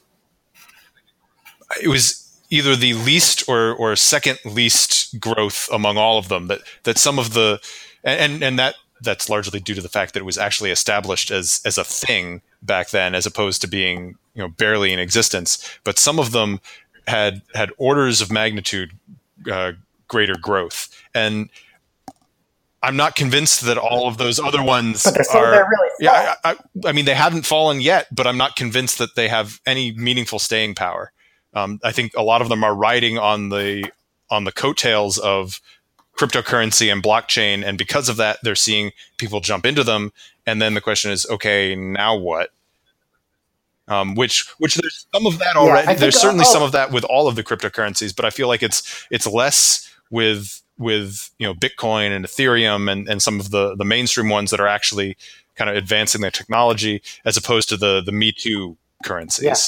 either the least or second least growth among all of them. That some of the and that's largely due to the fact that it was actually established as a thing back then, as opposed to being barely in existence. But some of them had orders of magnitude greater growth, and I'm not convinced that all of those other ones are. Really yeah, they haven't fallen yet, but I'm not convinced that they have any meaningful staying power. I think a lot of them are riding on the coattails of cryptocurrency and blockchain, and because of that, they're seeing people jump into them. And then the question is, okay, now what? Which there's some of that already. Yeah, there's certainly some of that with all of the cryptocurrencies, but I feel like it's less with Bitcoin and Ethereum and some of the mainstream ones that are actually kind of advancing their technology, as opposed to the Me Too currencies. Yeah.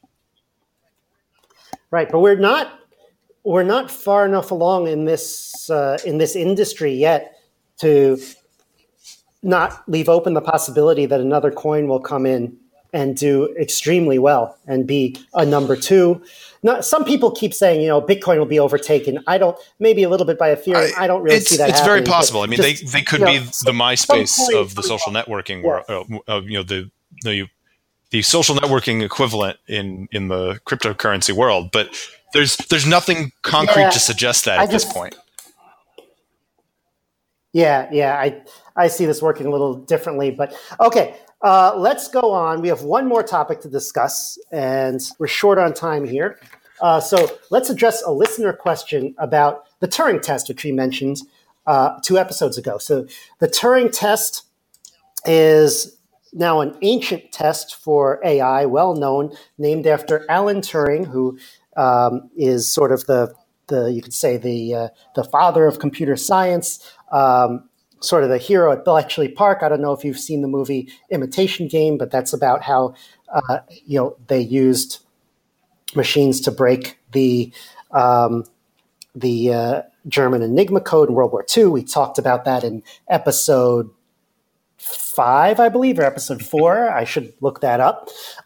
Right, but we're not far enough along in this industry yet to not leave open the possibility that another coin will come in and do extremely well and be a number two. Now, some people keep saying, Bitcoin will be overtaken. Maybe a little bit by Ethereum. I don't really see that happening. It's very possible. They could be the MySpace of the social networking world, the social networking equivalent in the cryptocurrency world. But there's nothing concrete to suggest that at this point. Yeah. I see this working a little differently, but okay. Let's go on. We have one more topic to discuss, and we're short on time here. So let's address a listener question about the Turing test, which we mentioned 2 episodes ago. So the Turing test is now an ancient test for AI, well known, named after Alan Turing, who is sort of the you could say the father of computer science. Sort of the hero at Bletchley Park. I don't know if you've seen the movie Imitation Game, but that's about how they used machines to break the German Enigma code in World War II. We talked about that in episode 5, I believe, or episode 4. I should look that up.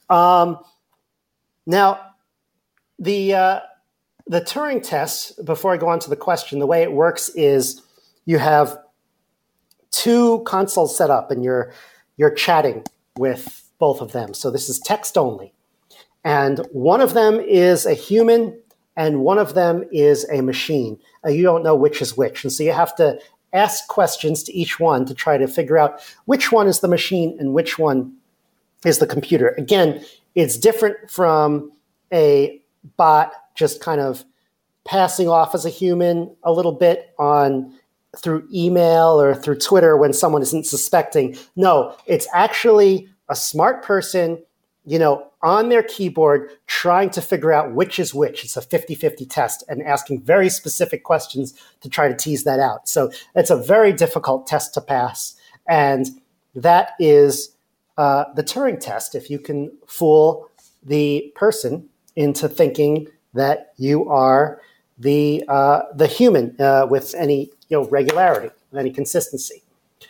Now, the Turing test, before I go on to the question, the way it works is you have 2 consoles set up, and you're chatting with both of them. So this is text only. And one of them is a human, and one of them is a machine. You don't know which is which. And so you have to ask questions to each one to try to figure out which one is the machine and which one is the computer. Again, it's different from a bot just kind of passing off as a human a little bit through email or through Twitter when someone isn't suspecting. No, it's actually a smart person, on their keyboard trying to figure out which is which. It's a 50-50 test and asking very specific questions to try to tease that out. So it's a very difficult test to pass. And that is the Turing test. If you can fool the person into thinking that you are the human with any regularity, with any consistency.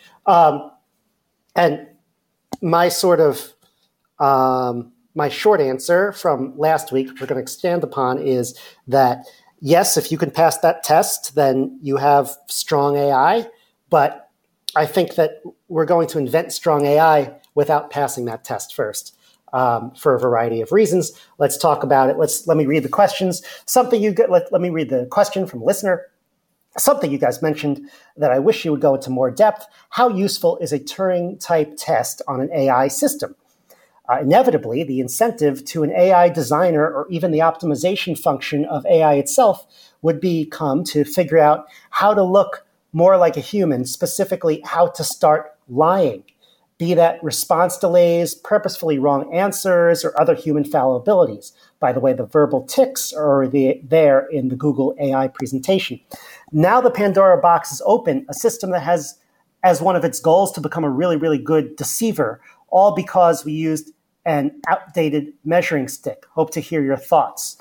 And my sort of my short answer from last week, which we're going to expand upon, is that yes, if you can pass that test, then you have strong AI. But I think that we're going to invent strong AI without passing that test first. For a variety of reasons. Let's talk about it. Let me read the questions. Let me read the question from a listener. Something you guys mentioned that I wish you would go into more depth. How useful is a Turing-type test on an AI system? inevitably, the incentive to an AI designer or even the optimization function of AI itself would become to figure out how to look more like a human, specifically how to start lying, be that response delays, purposefully wrong answers, or other human fallibilities. By the way, the verbal tics are there in the Google AI presentation. Now the Pandora box is open, a system that has as one of its goals to become a really, really good deceiver, all because we used an outdated measuring stick. Hope to hear your thoughts.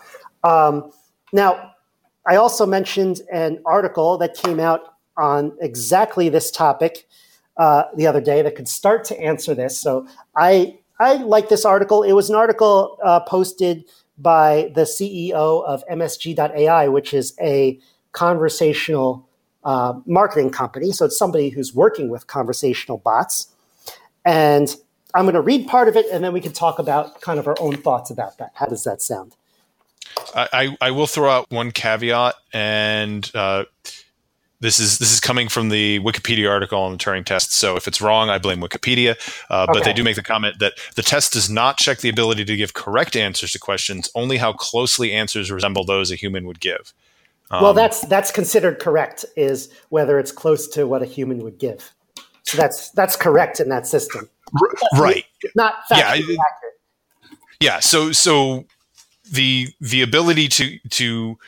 Now, I also mentioned an article that came out on exactly this topic the other day that could start to answer this. So I like this article. It was an article posted by the CEO of MSG.ai, which is a conversational marketing company. So it's somebody who's working with conversational bots. And I'm going to read part of it, and then we can talk about kind of our own thoughts about that. How does that sound? I will throw out one caveat, and this is coming from the Wikipedia article on the Turing test. So if it's wrong, I blame Wikipedia. But they do make the comment that the test does not check the ability to give correct answers to questions, only how closely answers resemble those a human would give. Well, that's considered correct, is whether it's close to what a human would give. So that's correct in that system. Right. Not factually accurate. Yeah. So the ability to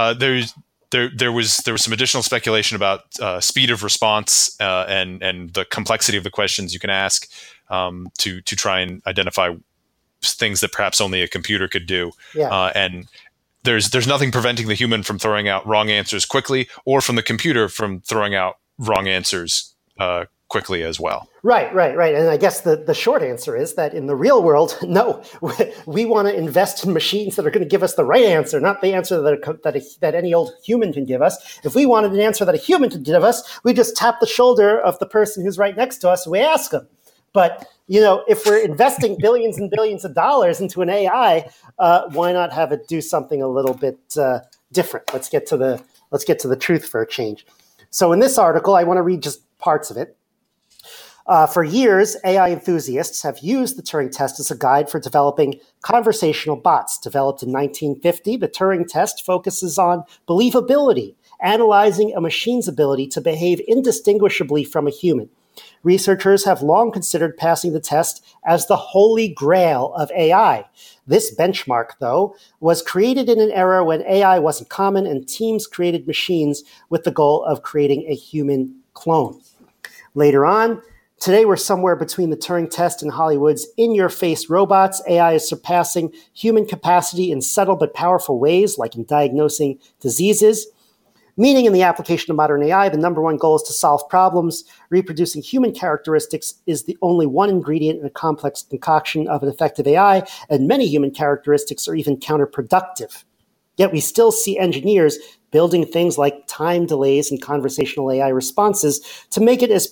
there was some additional speculation about speed of response and the complexity of the questions you can ask to try and identify things that perhaps only a computer could do. Yeah. And there's nothing preventing the human from throwing out wrong answers quickly, or from the computer from throwing out wrong answers quickly as well. Right. And I guess the short answer is that in the real world, no, we want to invest in machines that are going to give us the right answer, not the answer that any old human can give us. If we wanted an answer that a human could give us, we just tap the shoulder of the person who's right next to us and we ask them. But, if we're investing billions and billions of dollars into an AI, why not have it do something a little bit different? Let's get to the truth for a change. So in this article, I want to read just parts of it. For years, AI enthusiasts have used the Turing test as a guide for developing conversational bots. Developed in 1950, the Turing test focuses on believability, analyzing a machine's ability to behave indistinguishably from a human. Researchers have long considered passing the test as the holy grail of AI. This benchmark, though, was created in an era when AI wasn't common and teams created machines with the goal of creating a human clone. Later on, today we're somewhere between the Turing test and Hollywood's in-your-face robots. AI is surpassing human capacity in subtle but powerful ways, like in diagnosing diseases. Meaning in the application of modern AI, the number one goal is to solve problems. Reproducing human characteristics is the only one ingredient in a complex concoction of an effective AI, and many human characteristics are even counterproductive. Yet we still see engineers building things like time delays in conversational AI responses to make it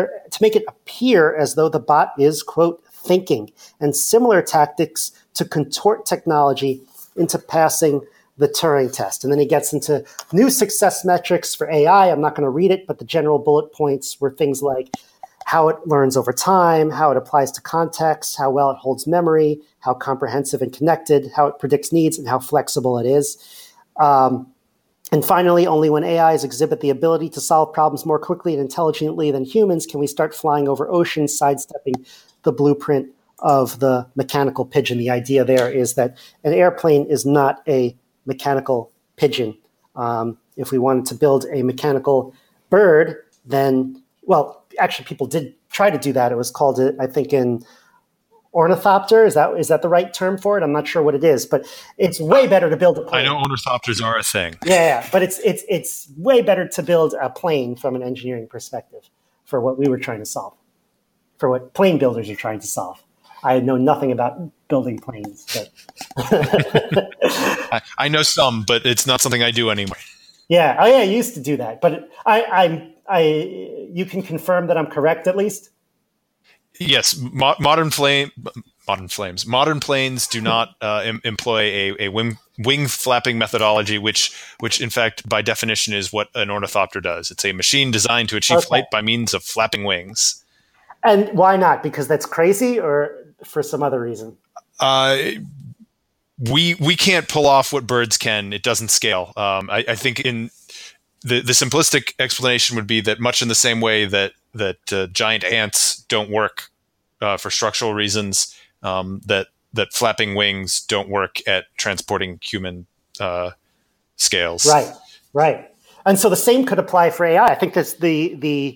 appear as though the bot is, quote, thinking, and similar tactics to contort technology into passing the Turing test. And then he gets into new success metrics for AI. I'm not going to read it, but the general bullet points were things like how it learns over time, how it applies to context, how well it holds memory, how comprehensive and connected, how it predicts needs, and how flexible it is. And finally, only when AIs exhibit the ability to solve problems more quickly and intelligently than humans can we start flying over oceans, sidestepping the blueprint of the mechanical pigeon. The idea there is that an airplane is not a mechanical pigeon. If we wanted to build a mechanical bird, then, well, actually people did try to do that. It was called, I think, an ornithopter. Is that the right term for it? I'm not sure what it is, but it's way better to build a plane. I know ornithopters are a thing. Yeah, but it's way better to build a plane from an engineering perspective for what we were trying to solve, for what plane builders are trying to solve. I know nothing about building planes, but I know some, but it's not something I do anymore. Yeah, I used to do that, but you can confirm that I'm correct at least. Yes, modern planes do not employ a wing flapping methodology, which in fact by definition is what an ornithopter does. It's a machine designed to achieve flight by means of flapping wings. And why not? Because that's crazy, or for some other reason? We can't pull off what birds can. It doesn't scale. I think in the simplistic explanation would be that much in the same way that giant ants don't work for structural reasons, that flapping wings don't work at transporting human scales. Right. And so the same could apply for AI. I think that's the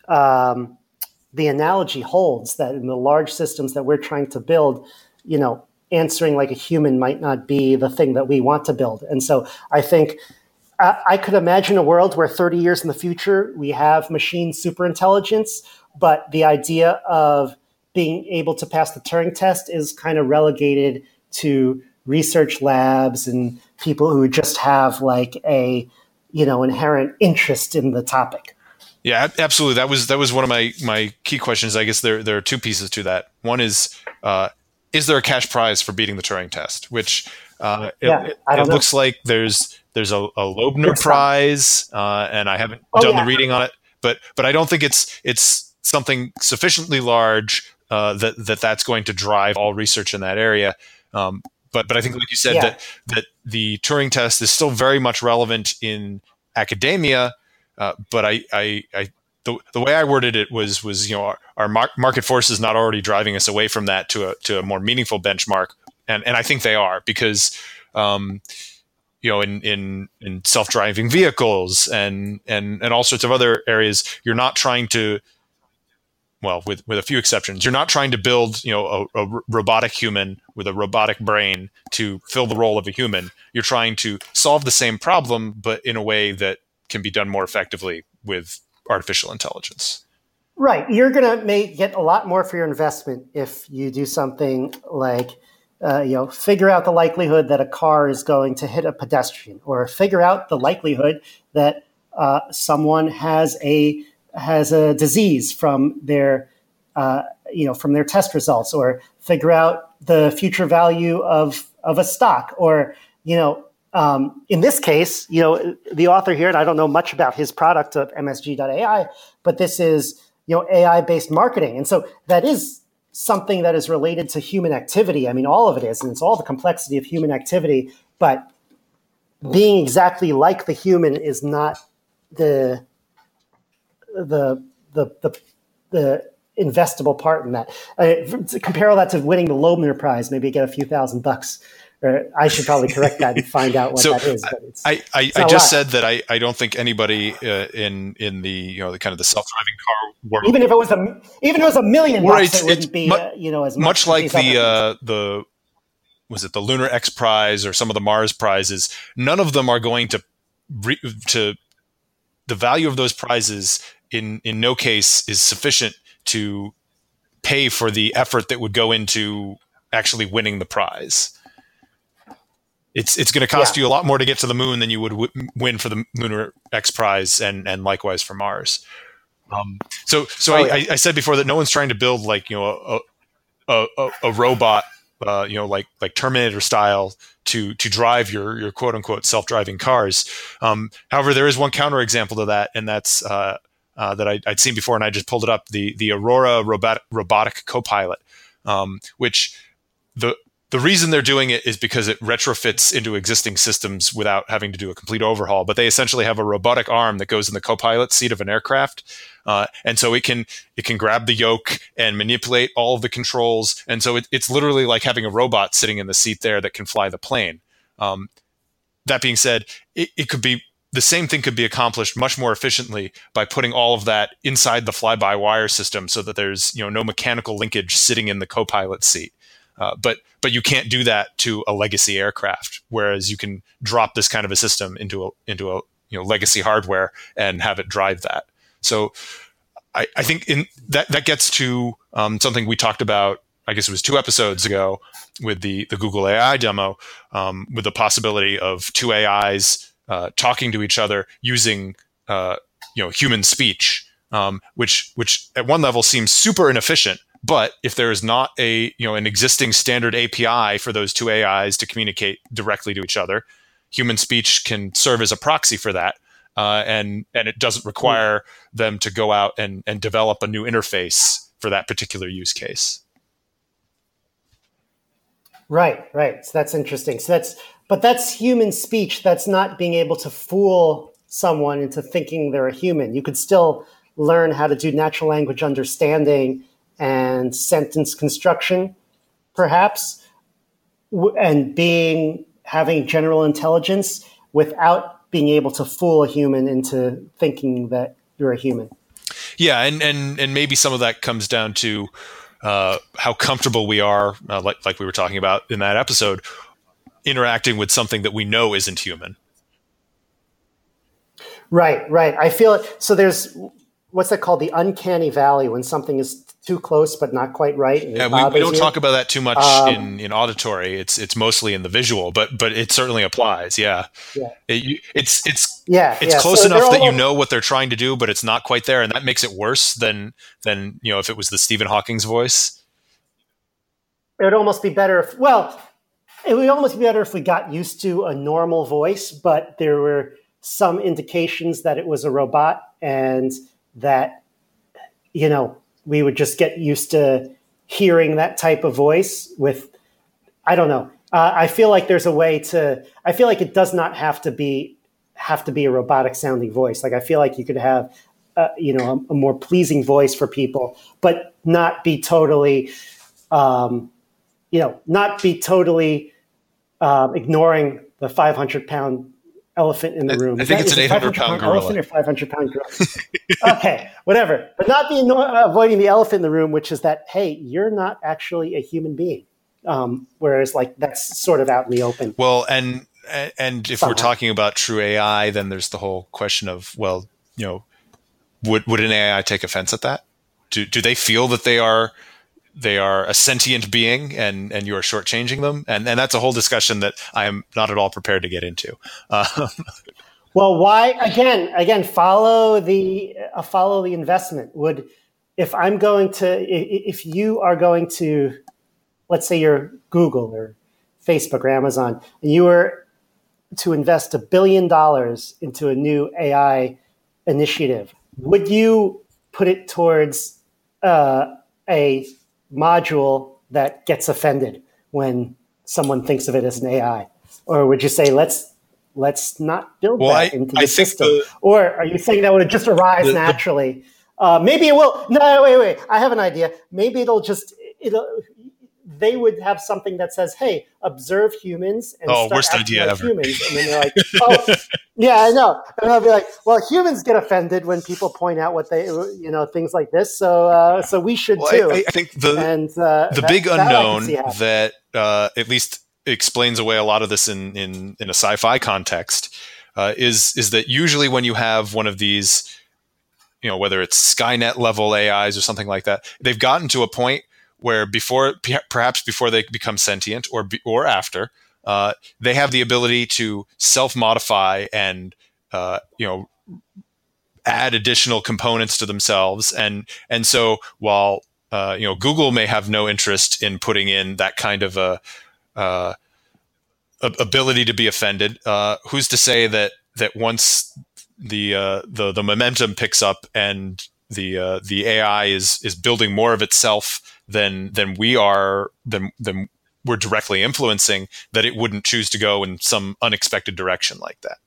analogy holds that in the large systems that we're trying to build, answering like a human might not be the thing that we want to build. And so I think I could imagine a world where 30 years in the future, we have machine superintelligence, but the idea of being able to pass the Turing test is kind of relegated to research labs and people who just have like a, inherent interest in the topic. Yeah, absolutely. That was one of my key questions. I guess there are two pieces to that. One is there a cash prize for beating the Turing test? Which it looks like there's a Loebner Prize, and I haven't done the reading on it, but I don't think it's something sufficiently large that's going to drive all research in that area. But I think, like you said, that the Turing test is still very much relevant in academia. But the way I worded it was our market forces not already driving us away from that to a more meaningful benchmark, and I think they are, because in self-driving vehicles and all sorts of other areas, you're not trying to, well, with a few exceptions, you're not trying to build a robotic human with a robotic brain to fill the role of a human. You're trying to solve the same problem, but in a way that can be done more effectively with artificial intelligence. Right. You're going to get a lot more for your investment if you do something like, figure out the likelihood that a car is going to hit a pedestrian, or figure out the likelihood that someone has a disease from their test results, or figure out the future value of a stock, or, in this case, the author here, and I don't know much about his product of MSG.ai, but this is, AI-based marketing. And so that is something that is related to human activity. I mean, all of it is, and it's all the complexity of human activity, but being exactly like the human is not the investable part in that. Compare all that to winning the Loebner Prize, maybe get a few $1,000. Or I should probably correct that and find out what that is. But I just said that I don't think anybody in the the kind of the self-driving car world, even if it was $1 million, it wouldn't be as much like the was it the Lunar X Prize or some of the Mars prizes. None of them are going to the value of those prizes in no case is sufficient to pay for the effort that would go into actually winning the prize. It's going to cost you a lot more to get to the moon than you would win for the Lunar X Prize, and likewise for Mars. I said before that no one's trying to build like a robot, like Terminator style to drive your quote unquote self-driving cars. However, there is one counterexample to that, and that's that I'd seen before, and I just pulled it up: the Aurora robotic copilot, which the reason they're doing it is because it retrofits into existing systems without having to do a complete overhaul. But they essentially have a robotic arm that goes in the co-pilot seat of an aircraft. And so it can grab the yoke and manipulate all of the controls. And so it's literally like having a robot sitting in the seat there that can fly the plane. That being said, it could be the same thing could be accomplished much more efficiently by putting all of that inside the fly-by-wire system so that there's no mechanical linkage sitting in the co-pilot seat. But you can't do that to a legacy aircraft, whereas you can drop this kind of a system into a legacy hardware and have it drive that. So I think that gets to something we talked about, I guess it was 2 episodes ago, with the Google AI demo, with the possibility of 2 AIs talking to each other using human speech, which at one level seems super inefficient. But if there is not an existing standard API for those 2 AIs to communicate directly to each other, human speech can serve as a proxy for that, and it doesn't require them to go out and develop a new interface for that particular use case. Right. So that's interesting. But that's human speech. That's not being able to fool someone into thinking they're a human. You could still learn how to do natural language understanding and sentence construction, perhaps, and having general intelligence without being able to fool a human into thinking that you're a human. Yeah, and maybe some of that comes down to how comfortable we are, like we were talking about in that episode, interacting with something that we know isn't human. Right. I feel it. So there's what's that called? The uncanny valley, when something is too close but not quite right. Yeah, we don't talk about that too much in auditory. It's mostly in the visual, but it certainly applies. Yeah. It's close enough that you know what they're trying to do, but it's not quite there, and that makes it worse than if it was the Stephen Hawking's voice. It would almost be better if we got used to a normal voice, but there were some indications that it was a robot, and that we would just get used to hearing that type of voice with, I don't know. I feel like there's a way I feel like it does not have to be a robotic sounding voice. Like, I feel like you could have, a more pleasing voice for people, but not be totally, ignoring the 500-pound elephant in the room. I think it's an 800-pound gorilla. Elephant or 500-pound gorilla? Okay, whatever. But not avoiding the elephant in the room, which is that, hey, you're not actually a human being. Whereas, that's sort of out in the open. Well, and if we're talking about true AI, then there's the whole question of, would an AI take offense at that? Do they feel that they are a sentient being and you are shortchanging them? And that's a whole discussion that I am not at all prepared to get into. Well, why again follow the investment? If you are going to, let's say you're Google or Facebook or Amazon, and you were to invest $1 billion into a new AI initiative, would you put it towards a module that gets offended when someone thinks of it as an AI? Or would you say, let's not build that into the system? Or are you saying that would just arise naturally? Maybe it will. No, wait. I have an idea. Maybe they would have something that says, hey, observe humans and start worst acting idea like ever. Humans. And then they're like, oh, yeah, I know. And I'll be like, well, humans get offended when people point out what they, things like this. So we should too. I think the big unknown that at least explains away a lot of this in a sci-fi context is that usually when you have one of these, whether it's Skynet level AIs or something like that, they've gotten to a point where perhaps before they become sentient or after, they have the ability to self-modify and add additional components to themselves. And so while Google may have no interest in putting in that kind of a ability to be offended, who's to say that once the momentum picks up and the AI is building more of itself than we're directly influencing, that it wouldn't choose to go in some unexpected direction like that?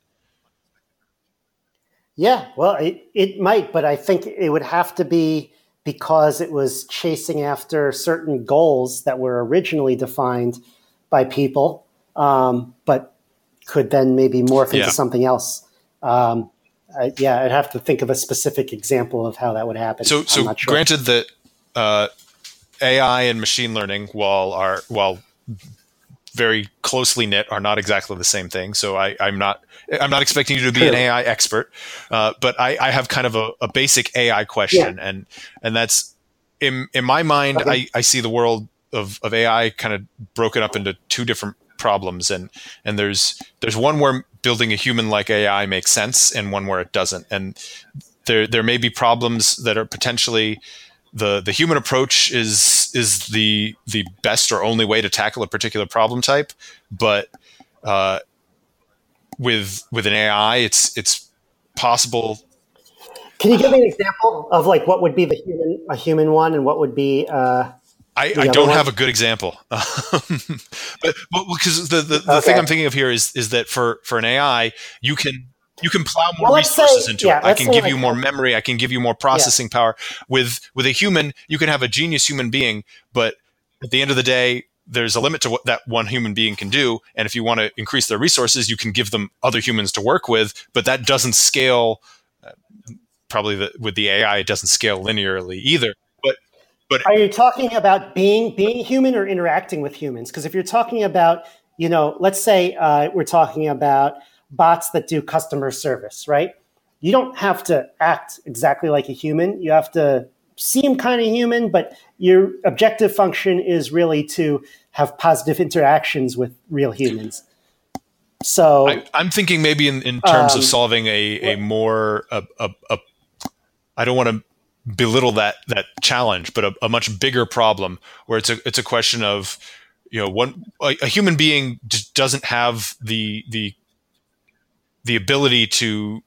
Yeah, well, it might, but I think it would have to be because it was chasing after certain goals that were originally defined by people, but could then maybe morph into something else. I'd have to think of a specific example of how that would happen. So granted that AI and machine learning, while very closely knit, are not exactly the same thing. So I'm not expecting you to be an AI expert, but I have kind of a basic AI question, and that's in my mind. Okay. I see the world of AI kind of broken up into two different problems, and there's one where building a human-like AI makes sense, and one where it doesn't. And there may be problems that are potentially the human approach is the best or only way to tackle a particular problem type, but with an AI, it's possible. Can you give me an example of what would be a human one, and what would be I don't have a good example, but because the thing I'm thinking of here is that for an AI, you can plow more resources into it. I can give you more memory. I can give you more processing power. With a human, you can have a genius human being, but at the end of the day, there's a limit to what that one human being can do. And if you want to increase their resources, you can give them other humans to work with, but that doesn't scale. Probably with the AI, it doesn't scale linearly either. But are you talking about being human or interacting with humans? Because if you're talking about, let's say we're talking about bots that do customer service, right? You don't have to act exactly like a human. You have to seem kind of human, but your objective function is really to have positive interactions with real humans. So I'm thinking maybe in terms of solving a more I don't want to belittle that challenge, but a much bigger problem where it's a question of, a human being just doesn't have the ability to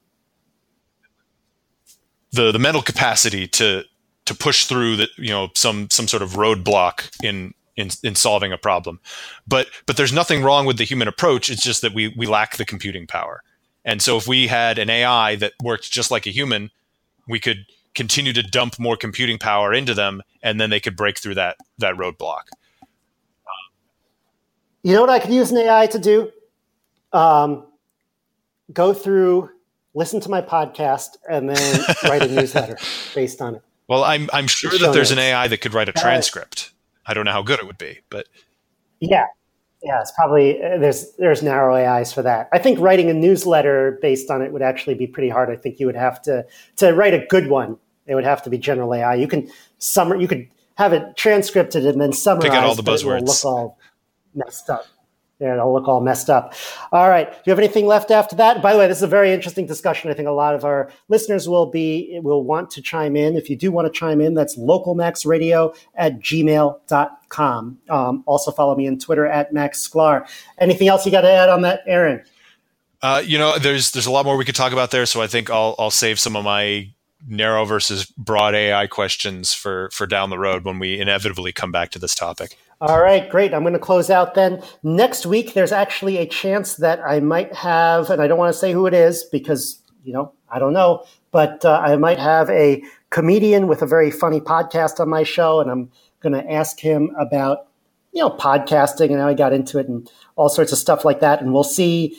the mental capacity to push through some sort of roadblock in solving a problem. But there's nothing wrong with the human approach. It's just that we lack the computing power. And so if we had an AI that worked just like a human, we could continue to dump more computing power into them, and then they could break through that roadblock. You know what I could use an AI to do? Go through, listen to my podcast, and then write a newsletter based on it. Well, I'm sure that there's an AI that could write a transcript. I don't know how good it would be, but yeah, it's probably there's narrow AIs for that. I think writing a newsletter based on it would actually be pretty hard. I think you would have to write a good one. It would have to be general AI. You could have it transcripted and then summarize. Pick out all the buzzwords. It'll look all messed up. Yeah, it'll look all messed up. All right. Do you have anything left after that? By the way, this is a very interesting discussion. I think a lot of our listeners will want to chime in. If you do want to chime in, that's localmaxradio@gmail.com. Also follow me on Twitter @MaxSklar. Anything else you got to add on that, Aaron? There's a lot more we could talk about there. So I think I'll save some of my narrow versus broad AI questions for down the road when we inevitably come back to this topic. All right, great. I'm going to close out then. Next week, there's actually a chance that I might have, and I don't want to say who it is because, I don't know, but I might have a comedian with a very funny podcast on my show, and I'm going to ask him about, podcasting and how he got into it and all sorts of stuff like that. And we'll see.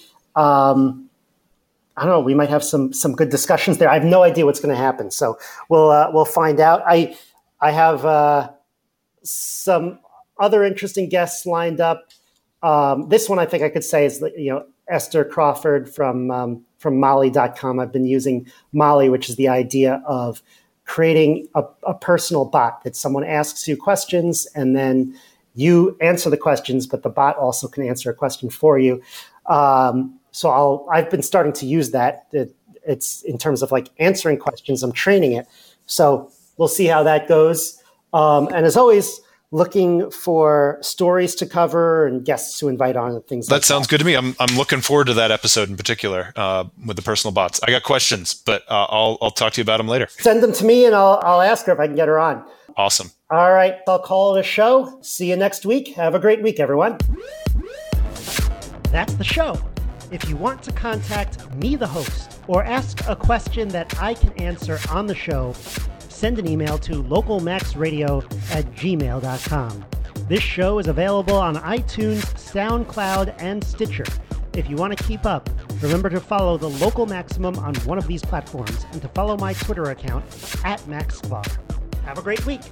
I don't know. We might have some good discussions there. I have no idea what's going to happen, so we'll find out. I have some other interesting guests lined up. This one I think I could say is Esther Crawford from Molly.com. I've been using Molly, which is the idea of creating a personal bot that someone asks you questions and then you answer the questions, but the bot also can answer a question for you. So I've been starting to use that. It's in terms of like answering questions, I'm training it. So we'll see how that goes. And as always, looking for stories to cover and guests to invite on and things like that. That sounds good to me. I'm looking forward to that episode in particular with the personal bots. I got questions, but I'll talk to you about them later. Send them to me and I'll ask her if I can get her on. Awesome. All right. I'll call it a show. See you next week. Have a great week, everyone. That's the show. If you want to contact me, the host, or ask a question that I can answer on the show, send an email to localmaxradio@gmail.com. This show is available on iTunes, SoundCloud, and Stitcher. If you want to keep up, remember to follow the Local Maximum on one of these platforms and to follow my Twitter account @MaxSklar. Have a great week.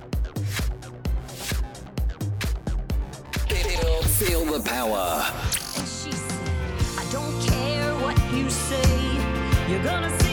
Feel the power. She said, I don't care what you say, you're gonna